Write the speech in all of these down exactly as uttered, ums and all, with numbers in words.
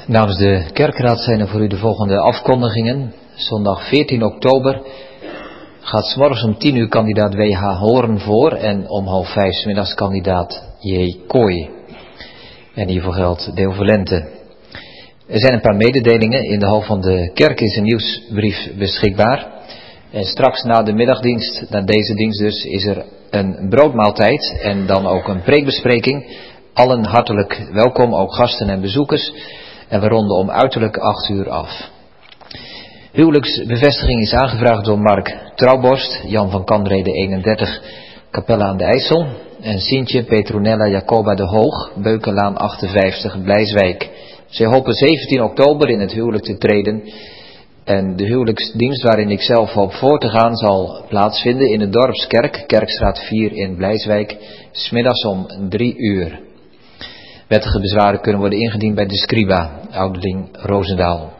Namens de kerkraad zijn er voor u de volgende afkondigingen. Zondag veertien oktober gaat 's morgens om tien uur kandidaat W H Hoorn voor en om half vijf 's middags kandidaat J. Kooi. En hiervoor geldt Deo Volente. Er zijn een paar mededelingen. In de hal van de kerk is een nieuwsbrief beschikbaar. En straks na de middagdienst, na deze dienst dus, is er een broodmaaltijd en dan ook een preekbespreking. Allen hartelijk welkom, ook gasten en bezoekers. En we ronden om uiterlijk acht uur af. Huwelijksbevestiging is aangevraagd door Mark Trouwborst, Jan van Kanrede eenendertig, Capelle aan de IJssel. En Sientje Petronella Jacoba de Hoog, Beukenlaan achtenvijftig, Blijswijk. Zij hopen zeventien oktober in het huwelijk te treden. En de huwelijksdienst waarin ik zelf hoop voor te gaan zal plaatsvinden in de Dorpskerk, Kerkstraat vier in Blijswijk, 's middags om drie uur. Wettige bezwaren kunnen worden ingediend bij de Scriba, ouderling Roosendaal.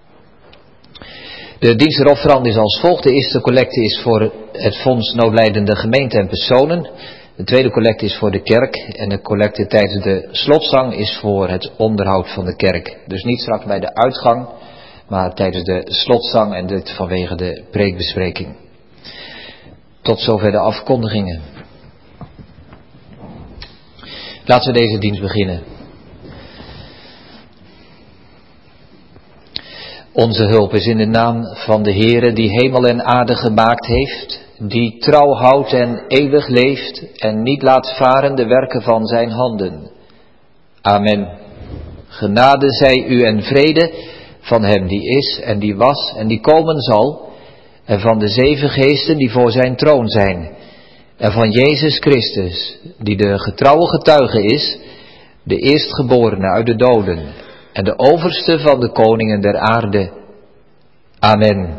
De dienst der offeranden is als volgt. De eerste collecte is voor het Fonds Noodlijdende Gemeenten en Personen. De tweede collecte is voor de kerk. En de collecte tijdens de slotzang is voor het onderhoud van de kerk. Dus niet straks bij de uitgang, maar tijdens de slotzang en dit vanwege de preekbespreking. Tot zover de afkondigingen. Laten we deze dienst beginnen. Onze hulp is in de naam van de Heere die hemel en aarde gemaakt heeft, die trouw houdt en eeuwig leeft en niet laat varen de werken van zijn handen. Amen. Genade zij u en vrede van hem die is en die was en die komen zal, en van de zeven geesten die voor zijn troon zijn, en van Jezus Christus, die de getrouwe getuige is, de eerstgeborene uit de doden, en de overste van de koningen der aarde. Amen.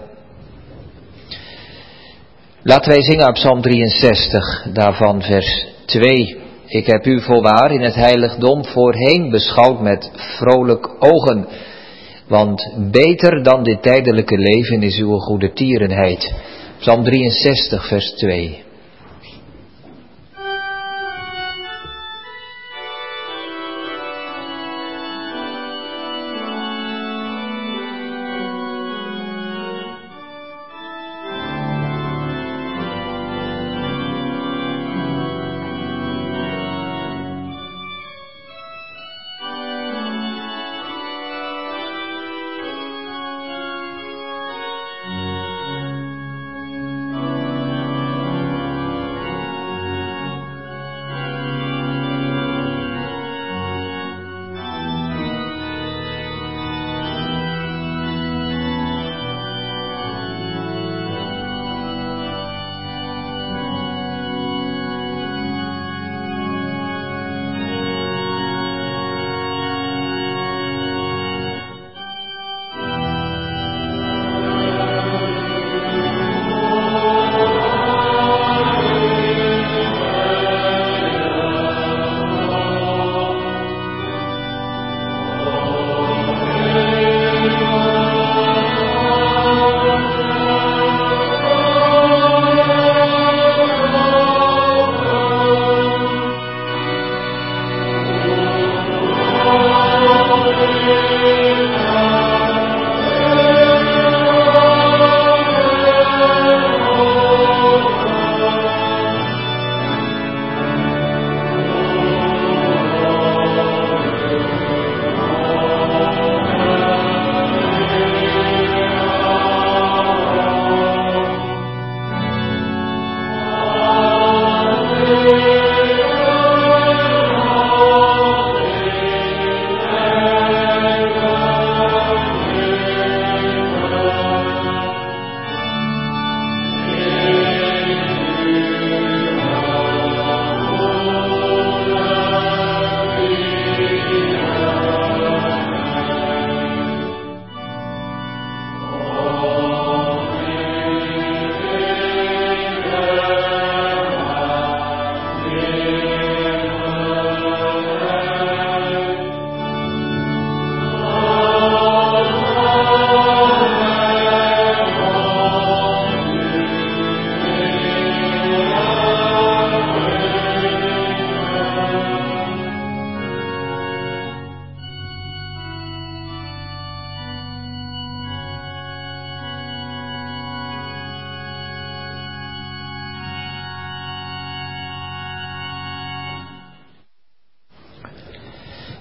Laten wij zingen op Psalm drieënzestig, daarvan vers twee. Ik heb u voorwaar in het heiligdom voorheen beschouwd met vrolijk ogen, want beter dan dit tijdelijke leven is uw goede tierenheid. Psalm drieënzestig, vers twee.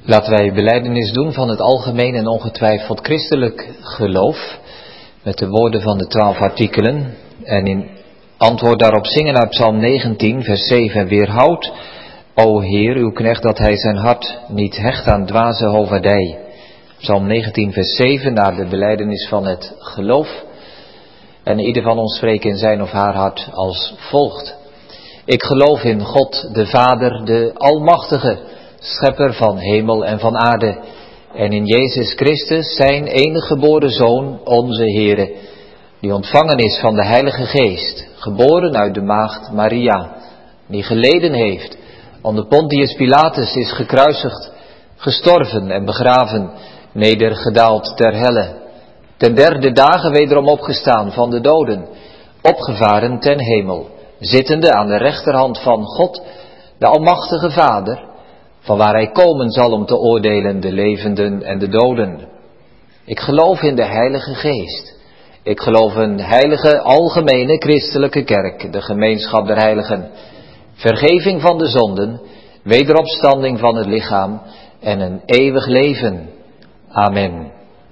Laten wij belijdenis doen van het algemeen en ongetwijfeld christelijk geloof, met de woorden van de twaalf artikelen. En in antwoord daarop zingen uit Psalm negentien, vers zeven. Weerhoud, o Heer, uw knecht, dat hij zijn hart niet hecht aan dwaze hovaardij. Psalm negentien, vers zeven, na de belijdenis van het geloof. En ieder van ons spreekt in zijn of haar hart als volgt. Ik geloof in God, de Vader, de Almachtige, Schepper van hemel en van aarde. En in Jezus Christus, zijn enige geboren Zoon, onze Heere, die ontvangen is van de Heilige Geest, geboren uit de maagd Maria, die geleden heeft, onder Pontius Pilatus is gekruisigd, gestorven en begraven, nedergedaald ter helle, ten derde dagen wederom opgestaan van de doden, opgevaren ten hemel, zittende aan de rechterhand van God, de Almachtige Vader, van waar hij komen zal om te oordelen de levenden en de doden. Ik geloof in de Heilige Geest. Ik geloof een heilige, algemene christelijke kerk, de gemeenschap der heiligen, vergeving van de zonden, wederopstanding van het lichaam en een eeuwig leven. Amen.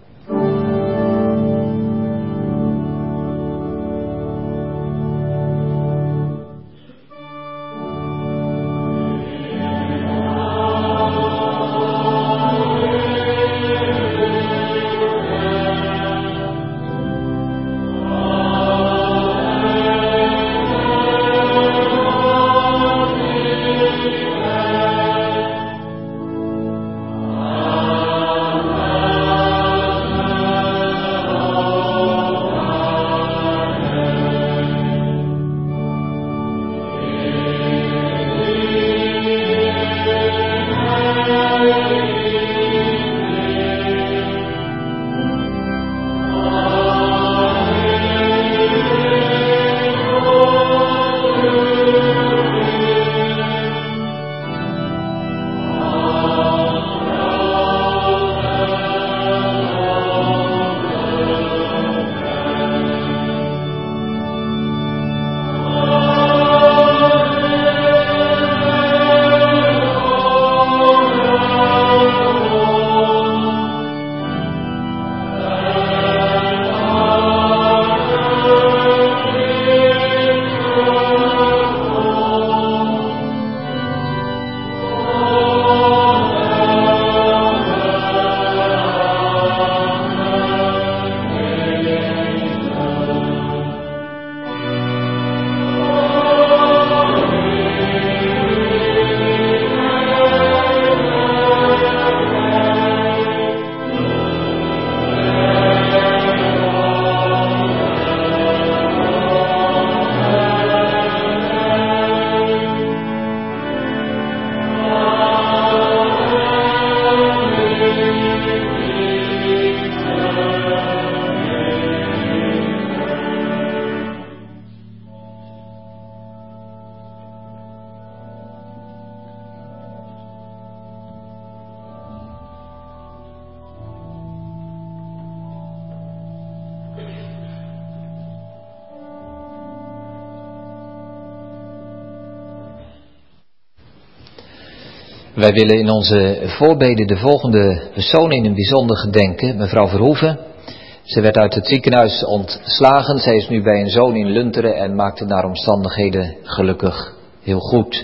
Wij willen in onze voorbeden de volgende persoon in een bijzonder gedenken, mevrouw Verhoeven. Ze werd uit het ziekenhuis ontslagen, zij is nu bij een zoon in Lunteren en maakt het naar omstandigheden gelukkig heel goed.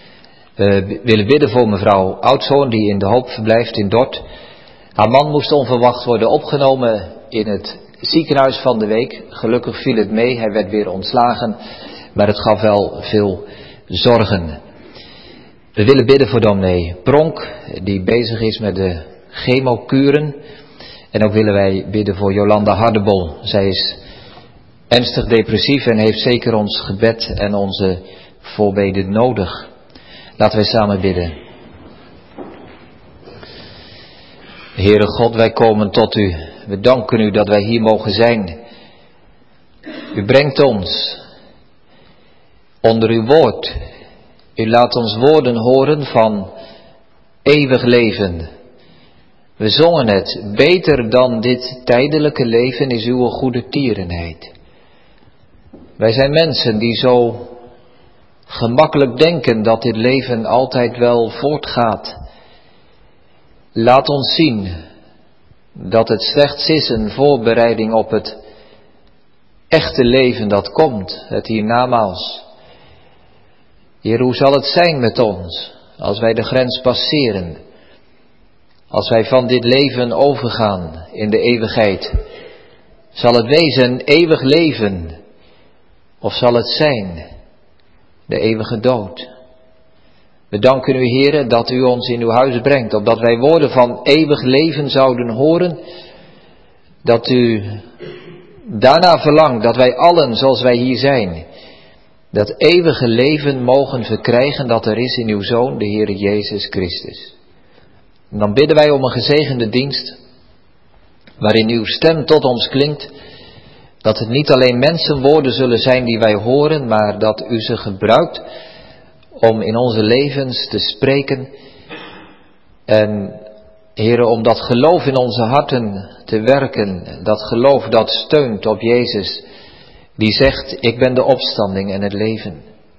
We willen bidden voor mevrouw Oudzoon die in de Hoop verblijft in Dort. Haar man moest onverwacht worden opgenomen in het ziekenhuis van de week. Gelukkig viel het mee, hij werd weer ontslagen, maar het gaf wel veel zorgen. We willen bidden voor dominee Pronk, die bezig is met de chemokuren. En ook willen wij bidden voor Jolanda Hardebol. Zij is ernstig depressief en heeft zeker ons gebed en onze voorbeden nodig. Laten wij samen bidden. Heere God, wij komen tot u. We danken u dat wij hier mogen zijn. U brengt ons onder uw woord. U laat ons woorden horen van eeuwig leven. We zongen het, beter dan dit tijdelijke leven is uw goede tierenheid. Wij zijn mensen die zo gemakkelijk denken dat dit leven altijd wel voortgaat. Laat ons zien dat het slechts is een voorbereiding op het echte leven dat komt, het hiernamaals. Heer, hoe zal het zijn met ons als wij de grens passeren, als wij van dit leven overgaan in de eeuwigheid? Zal het wezen een eeuwig leven of zal het zijn de eeuwige dood? We danken u, Heere, dat u ons in uw huis brengt, opdat wij woorden van eeuwig leven zouden horen, dat u daarna verlangt dat wij allen, zoals wij hier zijn, dat eeuwige leven mogen verkrijgen dat er is in uw Zoon, de Heere Jezus Christus. En dan bidden wij om een gezegende dienst, waarin uw stem tot ons klinkt, dat het niet alleen mensenwoorden zullen zijn die wij horen, maar dat u ze gebruikt om in onze levens te spreken. En Heere, om dat geloof in onze harten te werken, dat geloof dat steunt op Jezus, die zegt, ik ben de opstanding en het leven.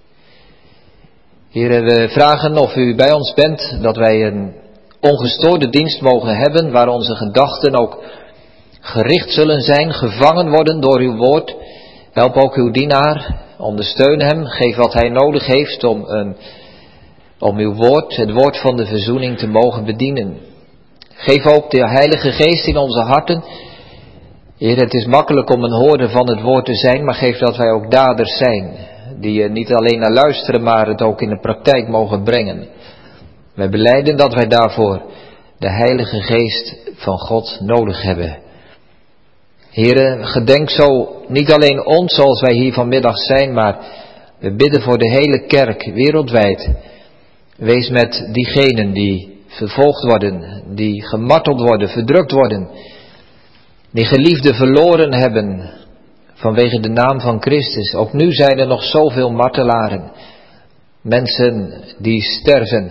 Heere, we vragen of u bij ons bent, dat wij een ongestoorde dienst mogen hebben, waar onze gedachten ook gericht zullen zijn, gevangen worden door uw woord. Help ook uw dienaar, ondersteun hem, geef wat hij nodig heeft om, een, om uw woord, het woord van de verzoening te mogen bedienen. Geef ook de Heilige Geest in onze harten. Heer, het is makkelijk om een hoorder van het woord te zijn, maar geef dat wij ook daders zijn, die er niet alleen naar luisteren, maar het ook in de praktijk mogen brengen. Wij belijden dat wij daarvoor de Heilige Geest van God nodig hebben. Heere, gedenk zo niet alleen ons zoals wij hier vanmiddag zijn, maar we bidden voor de hele kerk wereldwijd. Wees met diegenen die vervolgd worden, die gemarteld worden, verdrukt worden, die geliefden verloren hebben vanwege de naam van Christus. Ook nu zijn er nog zoveel martelaren, mensen die sterven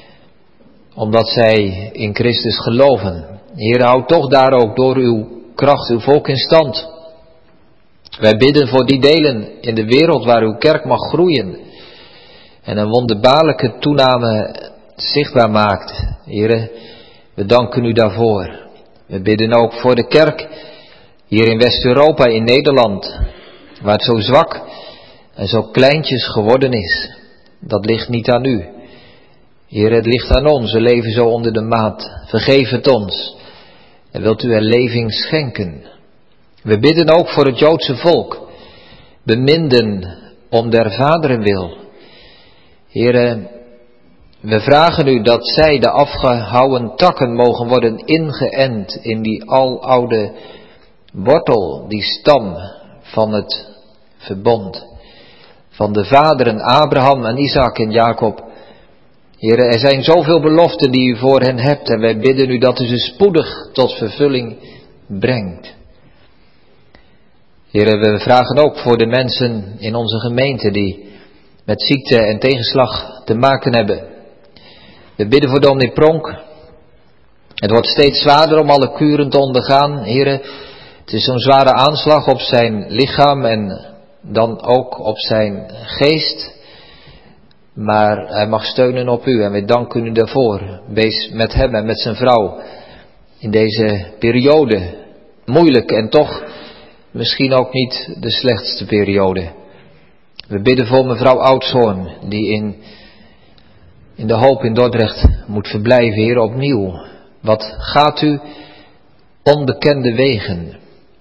omdat zij in Christus geloven. Heer, houd toch daar ook door uw kracht uw volk in stand. Wij bidden voor die delen in de wereld waar uw kerk mag groeien en een wonderbaarlijke toename zichtbaar maakt. Heere, we danken u daarvoor. We bidden ook voor de kerk hier in West-Europa, in Nederland, waar het zo zwak en zo kleintjes geworden is. Dat ligt niet aan u. Heere, het ligt aan ons. We leven zo onder de maat. Vergeef het ons. En wilt u herleving schenken. We bidden ook voor het Joodse volk. Beminden om der vaderen wil. Heere, we vragen u dat zij, de afgehouwen takken, mogen worden ingeënt in die aloude wortel, die stam van het verbond. Van de vaderen Abraham en Isaac en Jacob. Heere, er zijn zoveel beloften die u voor hen hebt en wij bidden u dat u ze spoedig tot vervulling brengt. Heere, we vragen ook voor de mensen in onze gemeente die met ziekte en tegenslag te maken hebben. We bidden voor dominee Pronk. Het wordt steeds zwaarder om alle kuren te ondergaan. Heere, het is zo'n zware aanslag op zijn lichaam en dan ook op zijn geest. Maar hij mag steunen op u en wij danken u daarvoor. Wees met hem en met zijn vrouw in deze periode. Moeilijk en toch misschien ook niet de slechtste periode. We bidden voor mevrouw Oudshoorn die in, in de Hoop in Dordrecht moet verblijven, Heer, opnieuw. Wat gaat u onbekende wegen?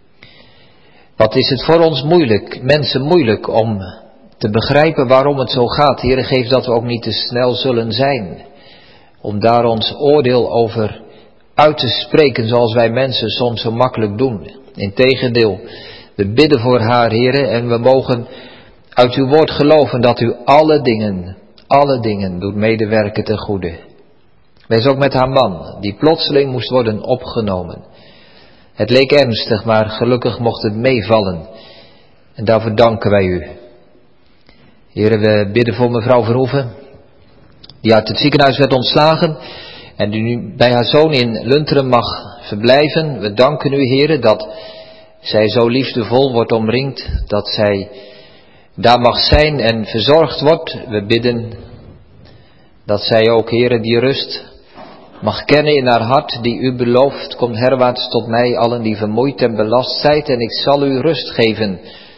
Wat is het voor ons moeilijk, mensen moeilijk om te begrijpen waarom het zo gaat. Heer, geef dat we ook niet te snel zullen zijn om daar ons oordeel over uit te spreken zoals wij mensen soms zo makkelijk doen. Integendeel, we bidden voor haar, Heer, en we mogen uit uw woord geloven dat u alle dingen, alle dingen doet medewerken ten goede. Wees ook met haar man, die plotseling moest worden opgenomen. Het leek ernstig, maar gelukkig mocht het meevallen. En daarvoor danken wij u. Heren, we bidden voor mevrouw Verhoeven, die uit het ziekenhuis werd ontslagen en die nu bij haar zoon in Lunteren mag verblijven. We danken u, Heren, dat zij zo liefdevol wordt omringd, dat zij daar mag zijn en verzorgd wordt. We bidden dat zij ook, Heren, die rust mag kennen in haar hart, die u belooft, kom herwaarts tot mij, allen die vermoeid en belast zijt, en ik zal u rust geven.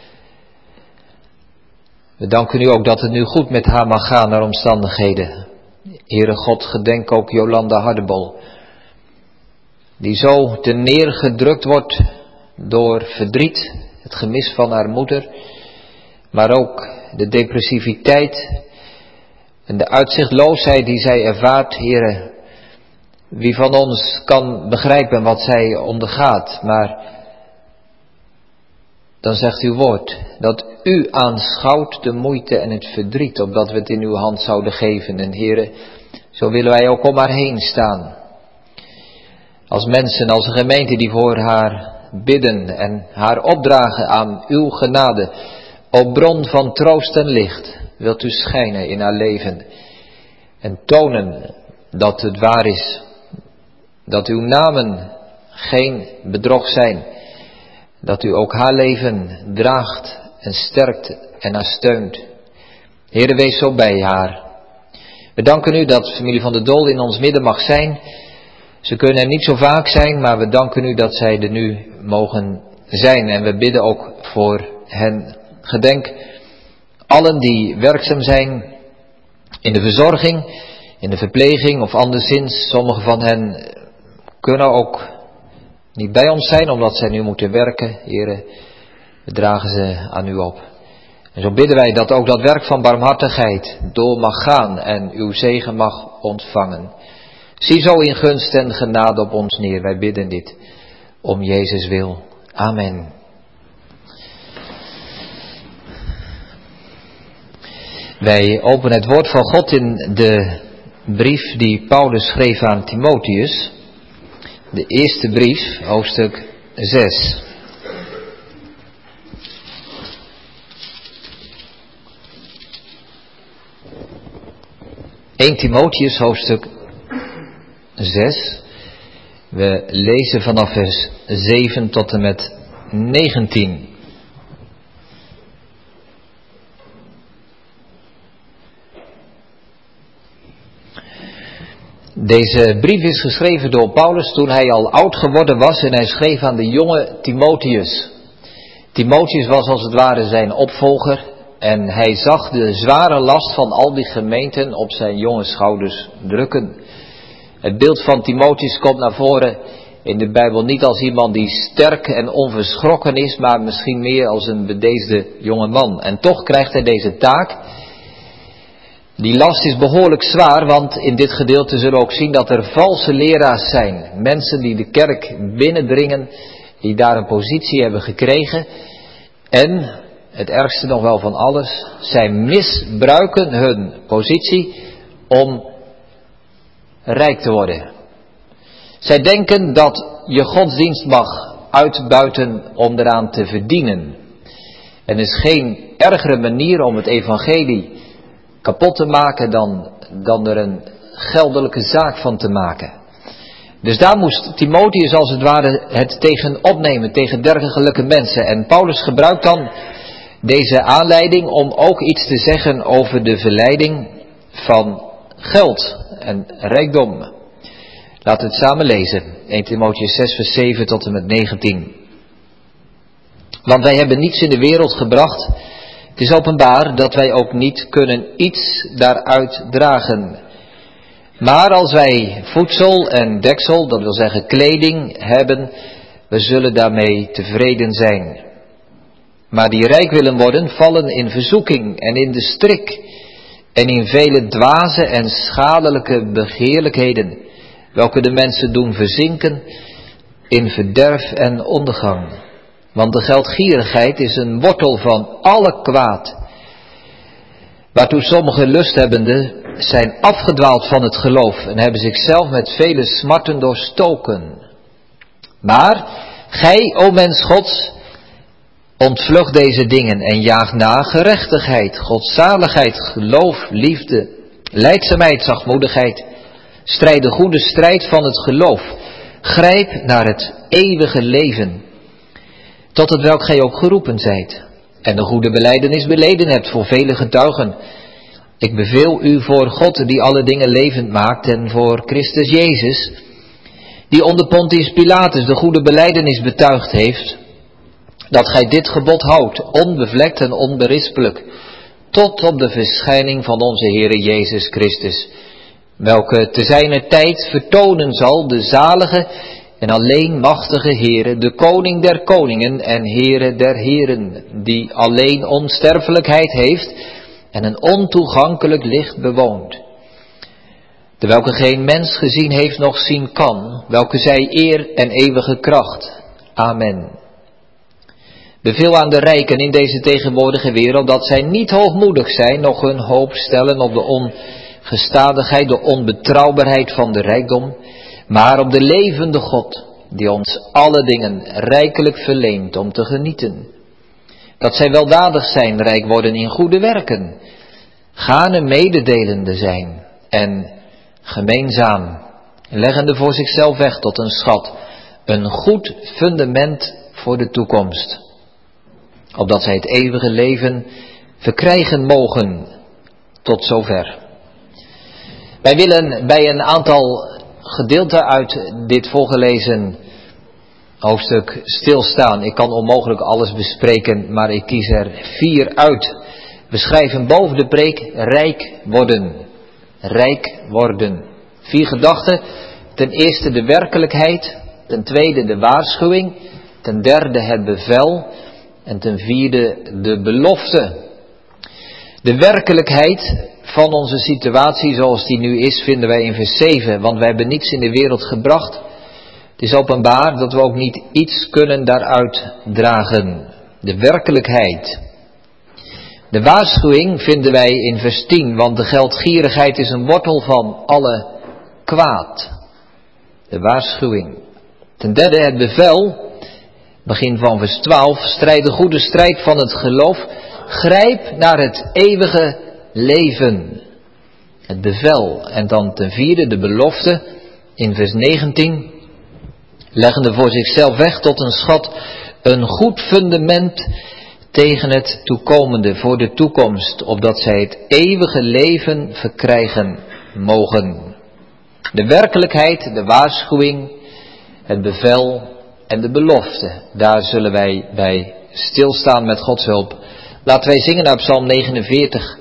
We danken u ook dat het nu goed met haar mag gaan naar omstandigheden. Heere God, gedenk ook Jolanda Hardebol, die zo te neergedrukt wordt door verdriet, het gemis van haar moeder, maar ook de depressiviteit en de uitzichtloosheid die zij ervaart. Heere, wie van ons kan begrijpen wat zij ondergaat, maar dan zegt uw woord dat u aanschouwt de moeite en het verdriet, opdat we het in uw hand zouden geven. En Heere, zo willen wij ook om haar heen staan. Als mensen, als een gemeente die voor haar bidden en haar opdragen aan uw genade. O bron van troost en licht, wilt u schijnen in haar leven en tonen dat het waar is, dat uw namen geen bedrog zijn, dat u ook haar leven draagt en sterkt en haar steunt. Heere, wees zo bij haar. We danken u dat familie van der Dol in ons midden mag zijn. Ze kunnen er niet zo vaak zijn, maar we danken u dat zij er nu mogen zijn. En we bidden ook voor hen. Gedenk allen die werkzaam zijn in de verzorging, in de verpleging of anderszins. Sommigen van hen kunnen ook niet bij ons zijn omdat zij nu moeten werken. Here, we dragen ze aan u op. En zo bidden wij dat ook dat werk van barmhartigheid door mag gaan en uw zegen mag ontvangen. Zie zo in gunst en genade op ons neer. Wij bidden dit om Jezus wil. Amen. Wij openen het woord van God in de brief die Paulus schreef aan Timotheus. De eerste brief, hoofdstuk zes. Eerste Timotheus, hoofdstuk zes. We lezen vanaf vers zeven tot en met negentien. Deze brief is geschreven door Paulus toen hij al oud geworden was en hij schreef aan de jonge Timotheus. Timotheus was als het ware zijn opvolger en hij zag de zware last van al die gemeenten op zijn jonge schouders drukken. Het beeld van Timotheus komt naar voren in de Bijbel niet als iemand die sterk en onverschrokken is, maar misschien meer als een bedeesde jonge man. En toch krijgt hij deze taak. Die last is behoorlijk zwaar, want in dit gedeelte zullen we ook zien dat er valse leraars zijn. Mensen die de kerk binnendringen, die daar een positie hebben gekregen. En, het ergste nog wel van alles, zij misbruiken hun positie om rijk te worden. Zij denken dat je godsdienst mag uitbuiten om eraan te verdienen. En er is geen ergere manier om het evangelie kapot te maken dan, dan er een geldelijke zaak van te maken. Dus daar moest Timotheus als het ware het tegen opnemen, tegen dergelijke mensen. En Paulus gebruikt dan deze aanleiding om ook iets te zeggen over de verleiding van geld en rijkdom. Laten we het samen lezen. Eerste Timotheus zes vers zeven tot en met negentien. Want wij hebben niets in de wereld gebracht. Het is openbaar dat wij ook niet kunnen iets daaruit dragen. Maar als wij voedsel en deksel, dat wil zeggen kleding, hebben, we zullen daarmee tevreden zijn. Maar die rijk willen worden, vallen in verzoeking en in de strik en in vele dwaze en schadelijke begeerlijkheden, welke de mensen doen verzinken in verderf en ondergang. Want de geldgierigheid is een wortel van alle kwaad, waartoe sommige lusthebbenden zijn afgedwaald van het geloof en hebben zichzelf met vele smarten doorstoken. Maar gij, o mens Gods, ontvlucht deze dingen en jaag na gerechtigheid, godzaligheid, geloof, liefde, lijdzaamheid, zachtmoedigheid. Strijd de goede strijd van het geloof. Grijp naar het eeuwige leven, tot het welk gij ook geroepen zijt. En de goede belijdenis beleden hebt voor vele getuigen. Ik beveel u voor God die alle dingen levend maakt en voor Christus Jezus, die onder Pontius Pilatus de goede belijdenis betuigd heeft, dat gij dit gebod houdt, onbevlekt en onberispelijk, tot op de verschijning van onze Heere Jezus Christus, welke te zijner tijd vertonen zal de zalige en alleen machtige Heere, de koning der koningen en Heere der heren, die alleen onsterfelijkheid heeft en een ontoegankelijk licht bewoont, de welke geen mens gezien heeft noch zien kan, welke zij eer en eeuwige kracht. Amen. Beveel aan de rijken in deze tegenwoordige wereld dat zij niet hoogmoedig zijn, noch hun hoop stellen op de ongestadigheid, de onbetrouwbaarheid van de rijkdom, maar op de levende God, die ons alle dingen rijkelijk verleent om te genieten. Dat zij weldadig zijn, rijk worden in goede werken, gane mededelende zijn en gemeenzaam, leggende voor zichzelf weg tot een schat, een goed fundament voor de toekomst, opdat zij het eeuwige leven verkrijgen mogen. Tot zover. Wij willen bij een aantal gedeelten uit dit voorgelezen hoofdstuk stilstaan. Ik kan onmogelijk alles bespreken, maar ik kies er vier uit. We schrijven boven de preek rijk worden. Rijk worden. Vier gedachten. Ten eerste de werkelijkheid. Ten tweede de waarschuwing. Ten derde het bevel. En ten vierde de belofte. De werkelijkheid van onze situatie zoals die nu is vinden wij in vers zeven. Want wij hebben niets in de wereld gebracht. Het is openbaar dat we ook niet iets kunnen daaruit dragen. De werkelijkheid. De waarschuwing vinden wij in vers tien. Want de geldgierigheid is een wortel van alle kwaad. De waarschuwing. Ten derde het bevel. Begin van vers twaalf. Strijd de goede strijd van het geloof. Grijp naar het eeuwige leven. Het bevel. En dan ten vierde de belofte. In vers negentien. Leggende voor zichzelf weg tot een schat. Een goed fundament tegen het toekomende. Voor de toekomst. Opdat zij het eeuwige leven verkrijgen mogen. De werkelijkheid, de waarschuwing, het bevel en de belofte. Daar zullen wij bij stilstaan met Gods hulp. Laten wij zingen naar Psalm negenenveertig.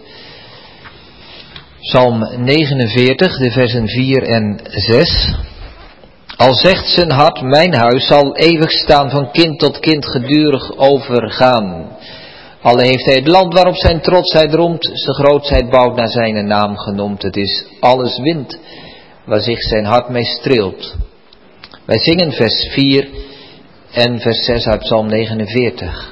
Psalm negenenveertig, de versen vier en zes. Al zegt zijn hart, mijn huis zal eeuwig staan, van kind tot kind gedurig overgaan. Alle heeft hij het land waarop zijn trotsheid roemt, zijn grootsheid bouwt naar zijn naam genoemd. Het is alles wind, waar zich zijn hart mee streelt. Wij zingen vers vier en vers zes uit Psalm negenenveertig.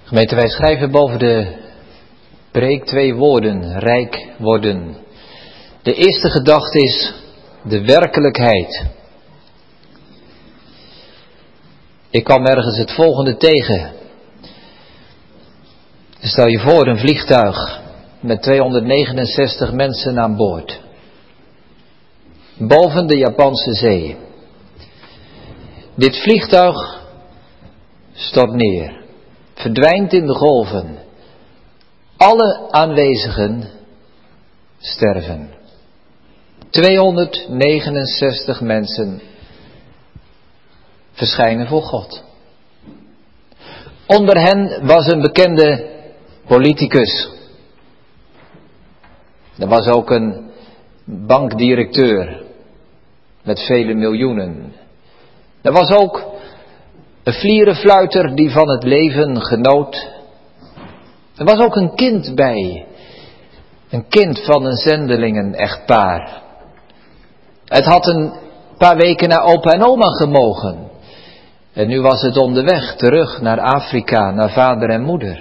Gemeente, wij schrijven boven de preek twee woorden, rijk worden. De eerste gedachte is de werkelijkheid. Ik kwam ergens het volgende tegen. Stel je voor een vliegtuig met tweehonderdnegenenzestig mensen aan boord. Boven de Japanse zee. Dit vliegtuig stort neer. Verdwijnt in de golven. Alle aanwezigen sterven. tweehonderdnegenenzestig mensen verschijnen voor God. Onder hen was een bekende politicus. Er was ook een bankdirecteur met vele miljoenen. Er was ook een vlierenfluiter die van het leven genoot. Er was ook een kind bij. Een kind van een zendelingen-echtpaar. Het had een paar weken naar opa en oma gemogen. En nu was het onderweg terug naar Afrika, naar vader en moeder.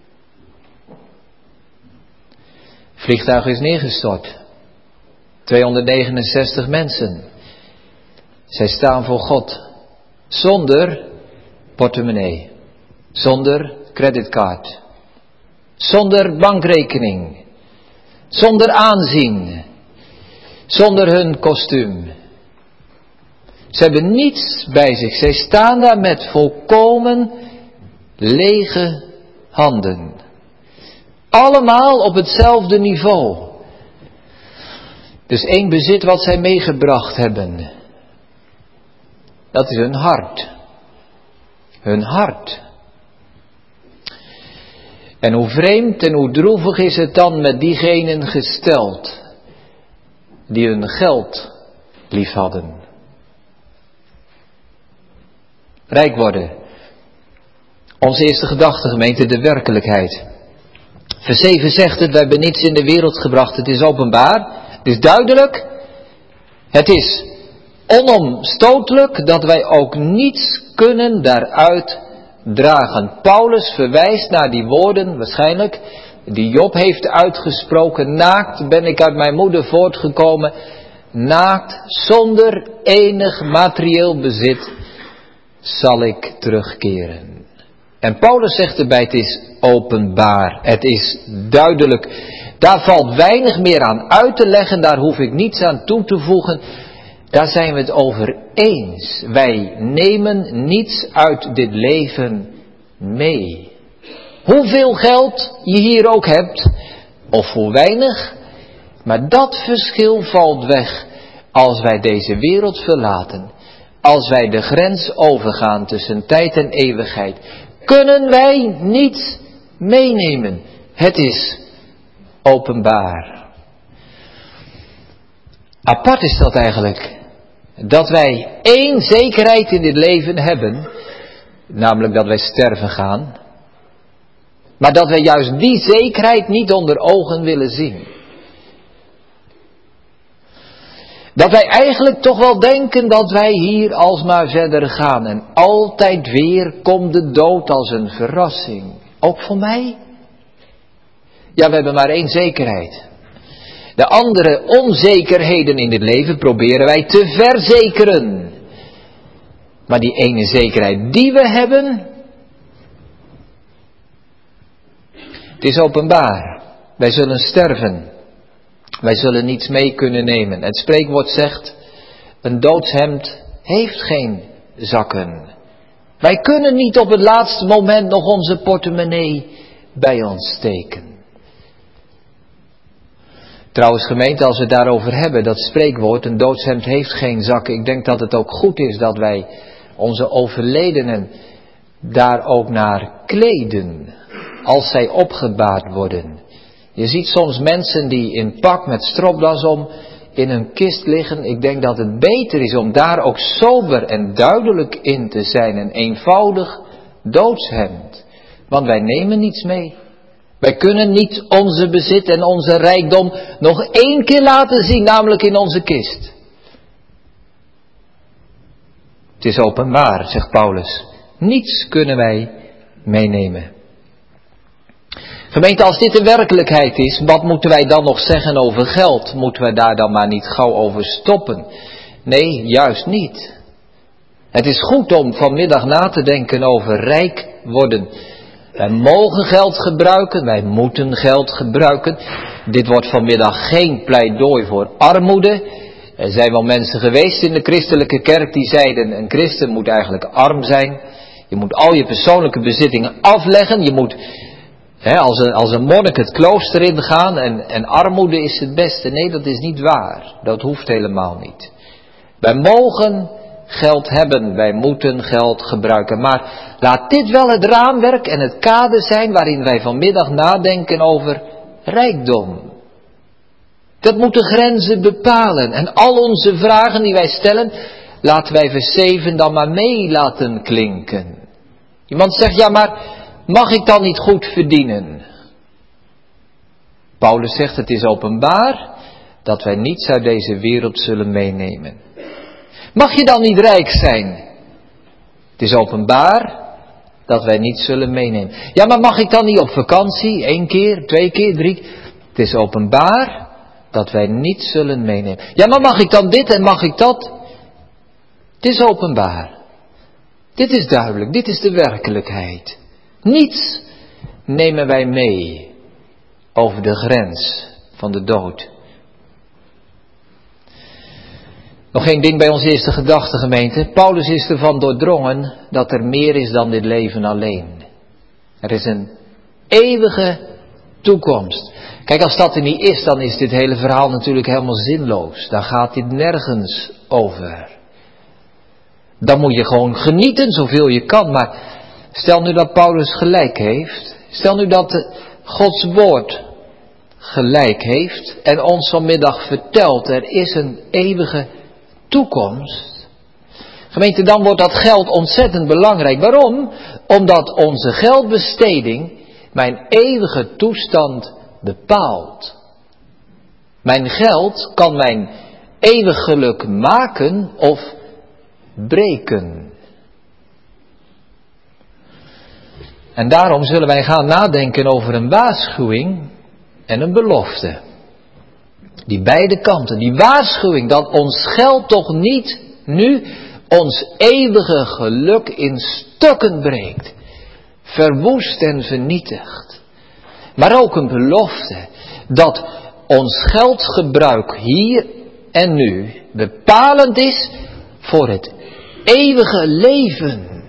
Het vliegtuig is neergestort. tweehonderdnegenenzestig mensen. Zij staan voor God. Zonder portemonnee. Zonder creditcard. Zonder bankrekening. Zonder aanzien. Zonder hun kostuum. Ze hebben niets bij zich. Zij staan daar met volkomen lege handen. Allemaal op hetzelfde niveau. Dus één bezit wat zij meegebracht hebben. Dat is hun hart. Hun hart. En hoe vreemd en hoe droevig is het dan met diegenen gesteld die hun geld lief hadden. Rijk worden. Onze eerste gedachte, gemeente, de werkelijkheid. Vers zeven zegt het, wij hebben niets in de wereld gebracht. Het is openbaar, het is duidelijk, het is onomstotelijk dat wij ook niets kunnen daaruit dragen. Paulus verwijst naar die woorden, waarschijnlijk, die Job heeft uitgesproken. Naakt ben ik uit mijn moeder voortgekomen. Naakt, zonder enig materieel bezit, zal ik terugkeren. En Paulus zegt erbij, het is openbaar, het is duidelijk. Daar valt weinig meer aan uit te leggen, daar hoef ik niets aan toe te voegen. Daar zijn we het over eens. Wij nemen niets uit dit leven mee. Hoeveel geld je hier ook hebt, of hoe weinig, maar dat verschil valt weg als wij deze wereld verlaten. Als wij de grens overgaan tussen tijd en eeuwigheid, kunnen wij niets meenemen. Het is openbaar. Apart is dat eigenlijk. Dat wij één zekerheid in dit leven hebben. Namelijk dat wij sterven gaan. Maar dat wij juist die zekerheid niet onder ogen willen zien. Dat wij eigenlijk toch wel denken dat wij hier alsmaar verder gaan. En altijd weer komt de dood als een verrassing. Ook voor mij? Ja, we hebben maar één zekerheid. De andere onzekerheden in dit leven proberen wij te verzekeren. Maar die ene zekerheid die we hebben, het is openbaar. Wij zullen sterven. Wij zullen niets mee kunnen nemen. Het spreekwoord zegt, een doodshemd heeft geen zakken. Wij kunnen niet op het laatste moment nog onze portemonnee bij ons steken. Trouwens, gemeente, als we het daarover hebben, dat spreekwoord, een doodshemd heeft geen zakken. Ik denk dat het ook goed is dat wij onze overledenen daar ook naar kleden, als zij opgebaard worden. Je ziet soms mensen die in pak met stropdas om in een kist liggen. Ik denk dat het beter is om daar ook sober en duidelijk in te zijn. Een eenvoudig doodshemd. Want wij nemen niets mee. Wij kunnen niet onze bezit en onze rijkdom nog één keer laten zien, namelijk in onze kist. Het is openbaar, zegt Paulus. Niets kunnen wij meenemen. Gemeente, als dit de werkelijkheid is, wat moeten wij dan nog zeggen over geld? Moeten we daar dan maar niet gauw over stoppen? Nee, juist niet. Het is goed om vanmiddag na te denken over rijk worden. Wij mogen geld gebruiken, wij moeten geld gebruiken. Dit wordt vanmiddag geen pleidooi voor armoede. Er zijn wel mensen geweest in de christelijke kerk die zeiden, een christen moet eigenlijk arm zijn. Je moet al je persoonlijke bezittingen afleggen. Je moet, hè, als, een, als een monnik het klooster ingaan en, en armoede is het beste. Nee, dat is niet waar. Dat hoeft helemaal niet. Wij mogen geld hebben, wij moeten geld gebruiken. Maar laat dit wel het raamwerk en het kader zijn waarin wij vanmiddag nadenken over rijkdom. Dat moet de grenzen bepalen. En al onze vragen die wij stellen, laten wij vers zeven dan maar mee laten klinken. Iemand zegt, ja maar, mag ik dan niet goed verdienen? Paulus zegt, het is openbaar dat wij niets uit deze wereld zullen meenemen. Mag je dan niet rijk zijn? Het is openbaar dat wij niets zullen meenemen. Ja, maar mag ik dan niet op vakantie? Eén keer, twee keer, drie keer? Het is openbaar dat wij niets zullen meenemen. Ja, maar mag ik dan dit en mag ik dat? Het is openbaar. Dit is duidelijk, dit is de werkelijkheid. Niets nemen wij mee over de grens van de dood. Nog één ding bij onze eerste gedachte, gemeente. Paulus is ervan doordrongen dat er meer is dan dit leven alleen. Er is een eeuwige toekomst. Kijk, als dat er niet is, dan is dit hele verhaal natuurlijk helemaal zinloos. Dan gaat dit nergens over. Dan moet je gewoon genieten zoveel je kan. Maar stel nu dat Paulus gelijk heeft. Stel nu dat Gods woord gelijk heeft. En ons vanmiddag vertelt, er is een eeuwige toekomst. Gemeente, dan wordt dat geld ontzettend belangrijk. Waarom? Omdat onze geldbesteding mijn eeuwige toestand bepaalt. Mijn geld kan mijn eeuwig geluk maken of breken. En daarom zullen wij gaan nadenken over een waarschuwing en een belofte. Die beide kanten, die waarschuwing dat ons geld toch niet nu ons eeuwige geluk in stukken breekt, verwoest en vernietigt. Maar ook een belofte dat ons geldgebruik hier en nu bepalend is voor het eeuwige leven.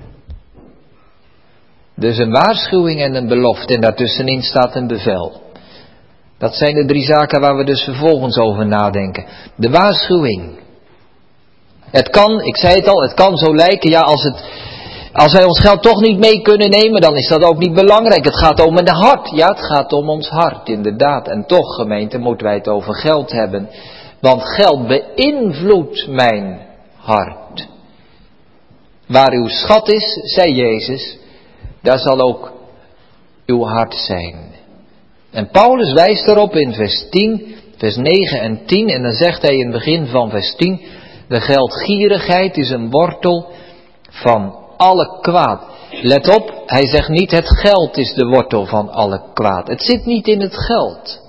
Dus een waarschuwing en een belofte en daartussenin staat een bevel. Dat zijn de drie zaken waar we dus vervolgens over nadenken. De waarschuwing. Het kan, ik zei het al, het kan zo lijken, ja als, het, als wij ons geld toch niet mee kunnen nemen, dan is dat ook niet belangrijk. Het gaat om het hart. Ja, het gaat om ons hart, inderdaad. En toch, gemeente, moeten wij het over geld hebben. Want geld beïnvloedt mijn hart. Waar uw schat is, zei Jezus, daar zal ook uw hart zijn. En Paulus wijst erop in vers tien, vers negen en tien. En dan zegt hij in het begin van vers tien. De geldgierigheid is een wortel van alle kwaad. Let op, hij zegt niet het geld is de wortel van alle kwaad. Het zit niet in het geld.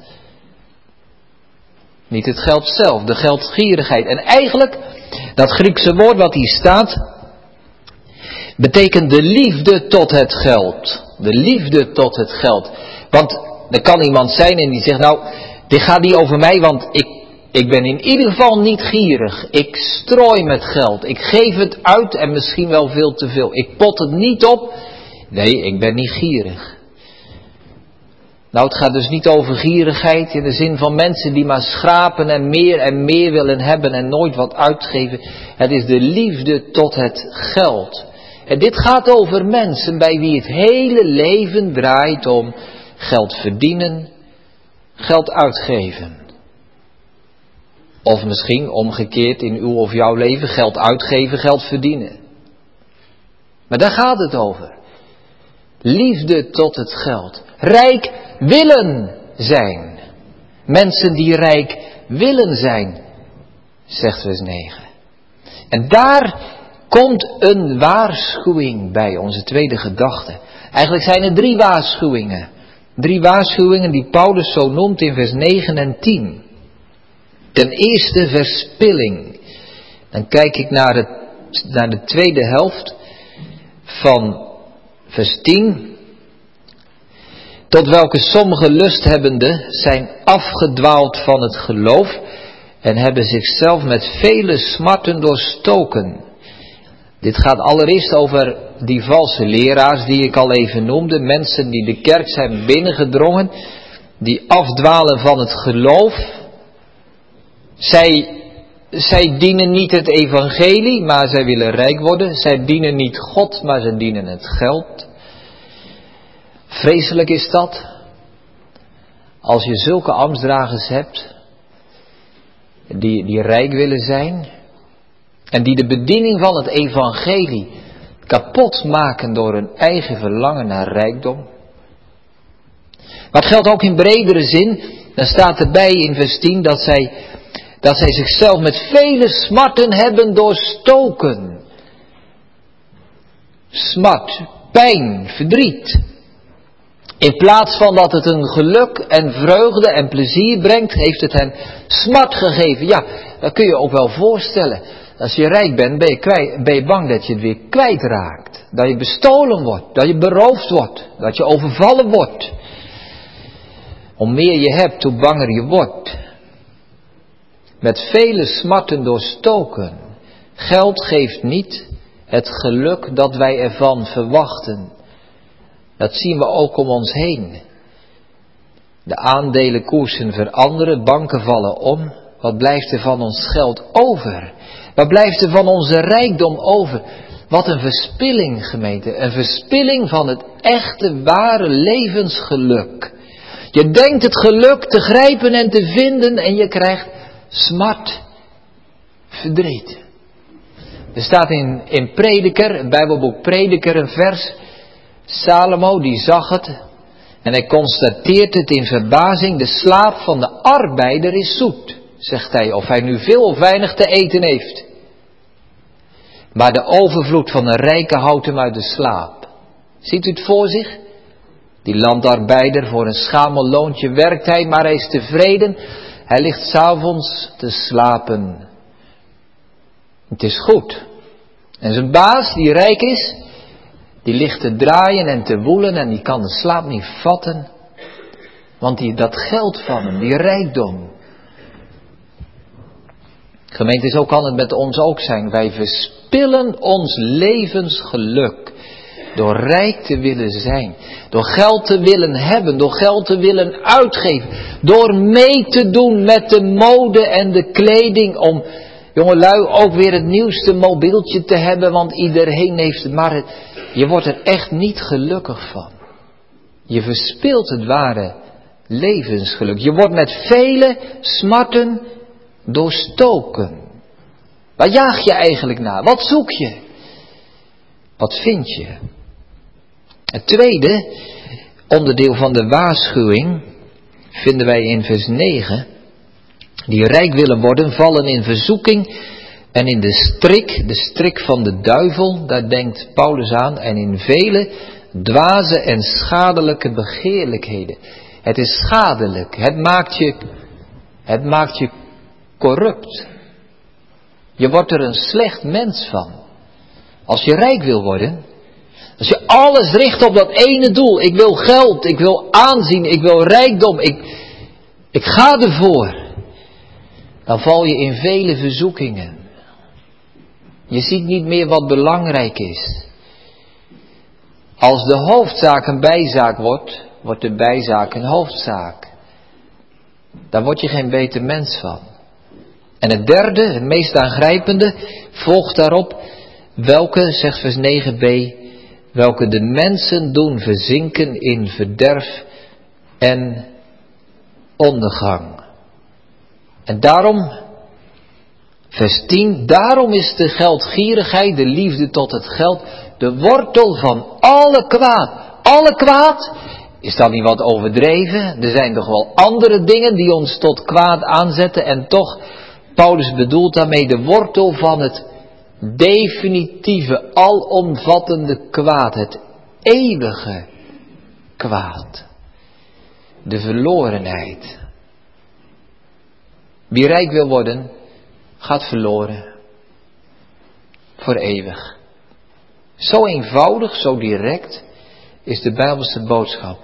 Niet het geld zelf, de geldgierigheid. En eigenlijk, dat Griekse woord wat hier staat, betekent de liefde tot het geld. De liefde tot het geld. Want er kan iemand zijn en die zegt, nou, dit gaat niet over mij, want ik, ik ben in ieder geval niet gierig. Ik strooi met geld. Ik geef het uit en misschien wel veel te veel. Ik pot het niet op. Nee, ik ben niet gierig. Nou, het gaat dus niet over gierigheid in de zin van mensen die maar schrapen en meer en meer willen hebben en nooit wat uitgeven. Het is de liefde tot het geld. En dit gaat over mensen bij wie het hele leven draait om geld verdienen, geld uitgeven. Of misschien omgekeerd in uw of jouw leven geld uitgeven, geld verdienen. Maar daar gaat het over. Liefde tot het geld. Rijk willen zijn. Mensen die rijk willen zijn, zegt vers negen. En daar komt een waarschuwing bij, onze tweede gedachte. Eigenlijk zijn er drie waarschuwingen. Drie waarschuwingen die Paulus zo noemt in vers negen en tien. Ten eerste verspilling. Dan kijk ik naar, het, naar de tweede helft van vers tien. Tot welke sommige lusthebbenden zijn afgedwaald van het geloof en hebben zichzelf met vele smarten doorstoken. Dit gaat allereerst over die valse leraars die ik al even noemde. Mensen die de kerk zijn binnengedrongen, die afdwalen van het geloof. Zij, zij dienen niet het evangelie, maar zij willen rijk worden. Zij dienen niet God, maar zij dienen het geld. Vreselijk is dat. Als je zulke ambtsdragers hebt, die, die rijk willen zijn, en die de bediening van het evangelie kapot maken door hun eigen verlangen naar rijkdom. Maar het geldt ook in bredere zin. Dan staat erbij in vers tien dat zij, dat zij zichzelf met vele smarten hebben doorstoken. Smart, pijn, verdriet. In plaats van dat het een geluk en vreugde en plezier brengt, heeft het hen smart gegeven. Ja, dat kun je ook wel voorstellen. Als je rijk bent, ben je, kwijt, ben je bang dat je het weer kwijtraakt. Dat je bestolen wordt, dat je beroofd wordt, dat je overvallen wordt. Hoe meer je hebt, hoe banger je wordt. Met vele smarten doorstoken. Geld geeft niet het geluk dat wij ervan verwachten. Dat zien we ook om ons heen. De aandelenkoersen veranderen, banken vallen om. Wat blijft er van ons geld over? Wat blijft er van onze rijkdom over? Wat een verspilling, gemeente. Een verspilling van het echte, ware levensgeluk. Je denkt het geluk te grijpen en te vinden en je krijgt smart, verdriet. Er staat in, in Prediker, het Bijbelboek Prediker, een vers. Salomo, die zag het en hij constateert het in verbazing. De slaap van de arbeider is zoet, zegt hij, of hij nu veel of weinig te eten heeft. Maar de overvloed van een rijke houdt hem uit de slaap. Ziet u het voor zich? Die landarbeider, voor een schamel loontje werkt hij, maar hij is tevreden. Hij ligt 's avonds te slapen. Het is goed. En zijn baas, die rijk is, die ligt te draaien en te woelen en die kan de slaap niet vatten. Want die, dat geld van hem, die rijkdom. Gemeente, zo kan het met ons ook zijn. Wij verspillen ons levensgeluk door rijk te willen zijn. Door geld te willen hebben, door geld te willen uitgeven. Door mee te doen met de mode en de kleding om, jongelui, ook weer het nieuwste mobieltje te hebben, want iedereen heeft het. Maar het, je wordt er echt niet gelukkig van. Je verspilt het ware levensgeluk. Je wordt met vele smarten doorstoken. Waar jaag je eigenlijk naar? Wat zoek je? Wat vind je? Het tweede onderdeel van de waarschuwing vinden wij in vers negen. Die rijk willen worden, vallen in verzoeking en in de strik, de strik van de duivel, daar denkt Paulus aan, en in vele dwaze en schadelijke begeerlijkheden. Het is schadelijk, het maakt je, het maakt je corrupt. Je wordt er een slecht mens van. Als je rijk wil worden, als je alles richt op dat ene doel, ik wil geld, ik wil aanzien, ik wil rijkdom, ik, ik ga ervoor. Dan val je in vele verzoekingen. Je ziet niet meer wat belangrijk is. Als de hoofdzaak een bijzaak wordt, wordt de bijzaak een hoofdzaak. Daar word je geen beter mens van. En het derde, het meest aangrijpende, volgt daarop, welke, zegt vers negen b, welke de mensen doen verzinken in verderf en ondergang. En daarom, vers tien, daarom is de geldgierigheid, de liefde tot het geld, de wortel van alle kwaad. Alle kwaad, is dat niet wat overdreven? Er zijn toch wel andere dingen die ons tot kwaad aanzetten en toch, Paulus bedoelt daarmee de wortel van het definitieve, alomvattende kwaad, het eeuwige kwaad. de verlorenheid. Wie rijk wil worden, gaat verloren. Voor eeuwig. Zo eenvoudig, zo direct is de Bijbelse boodschap.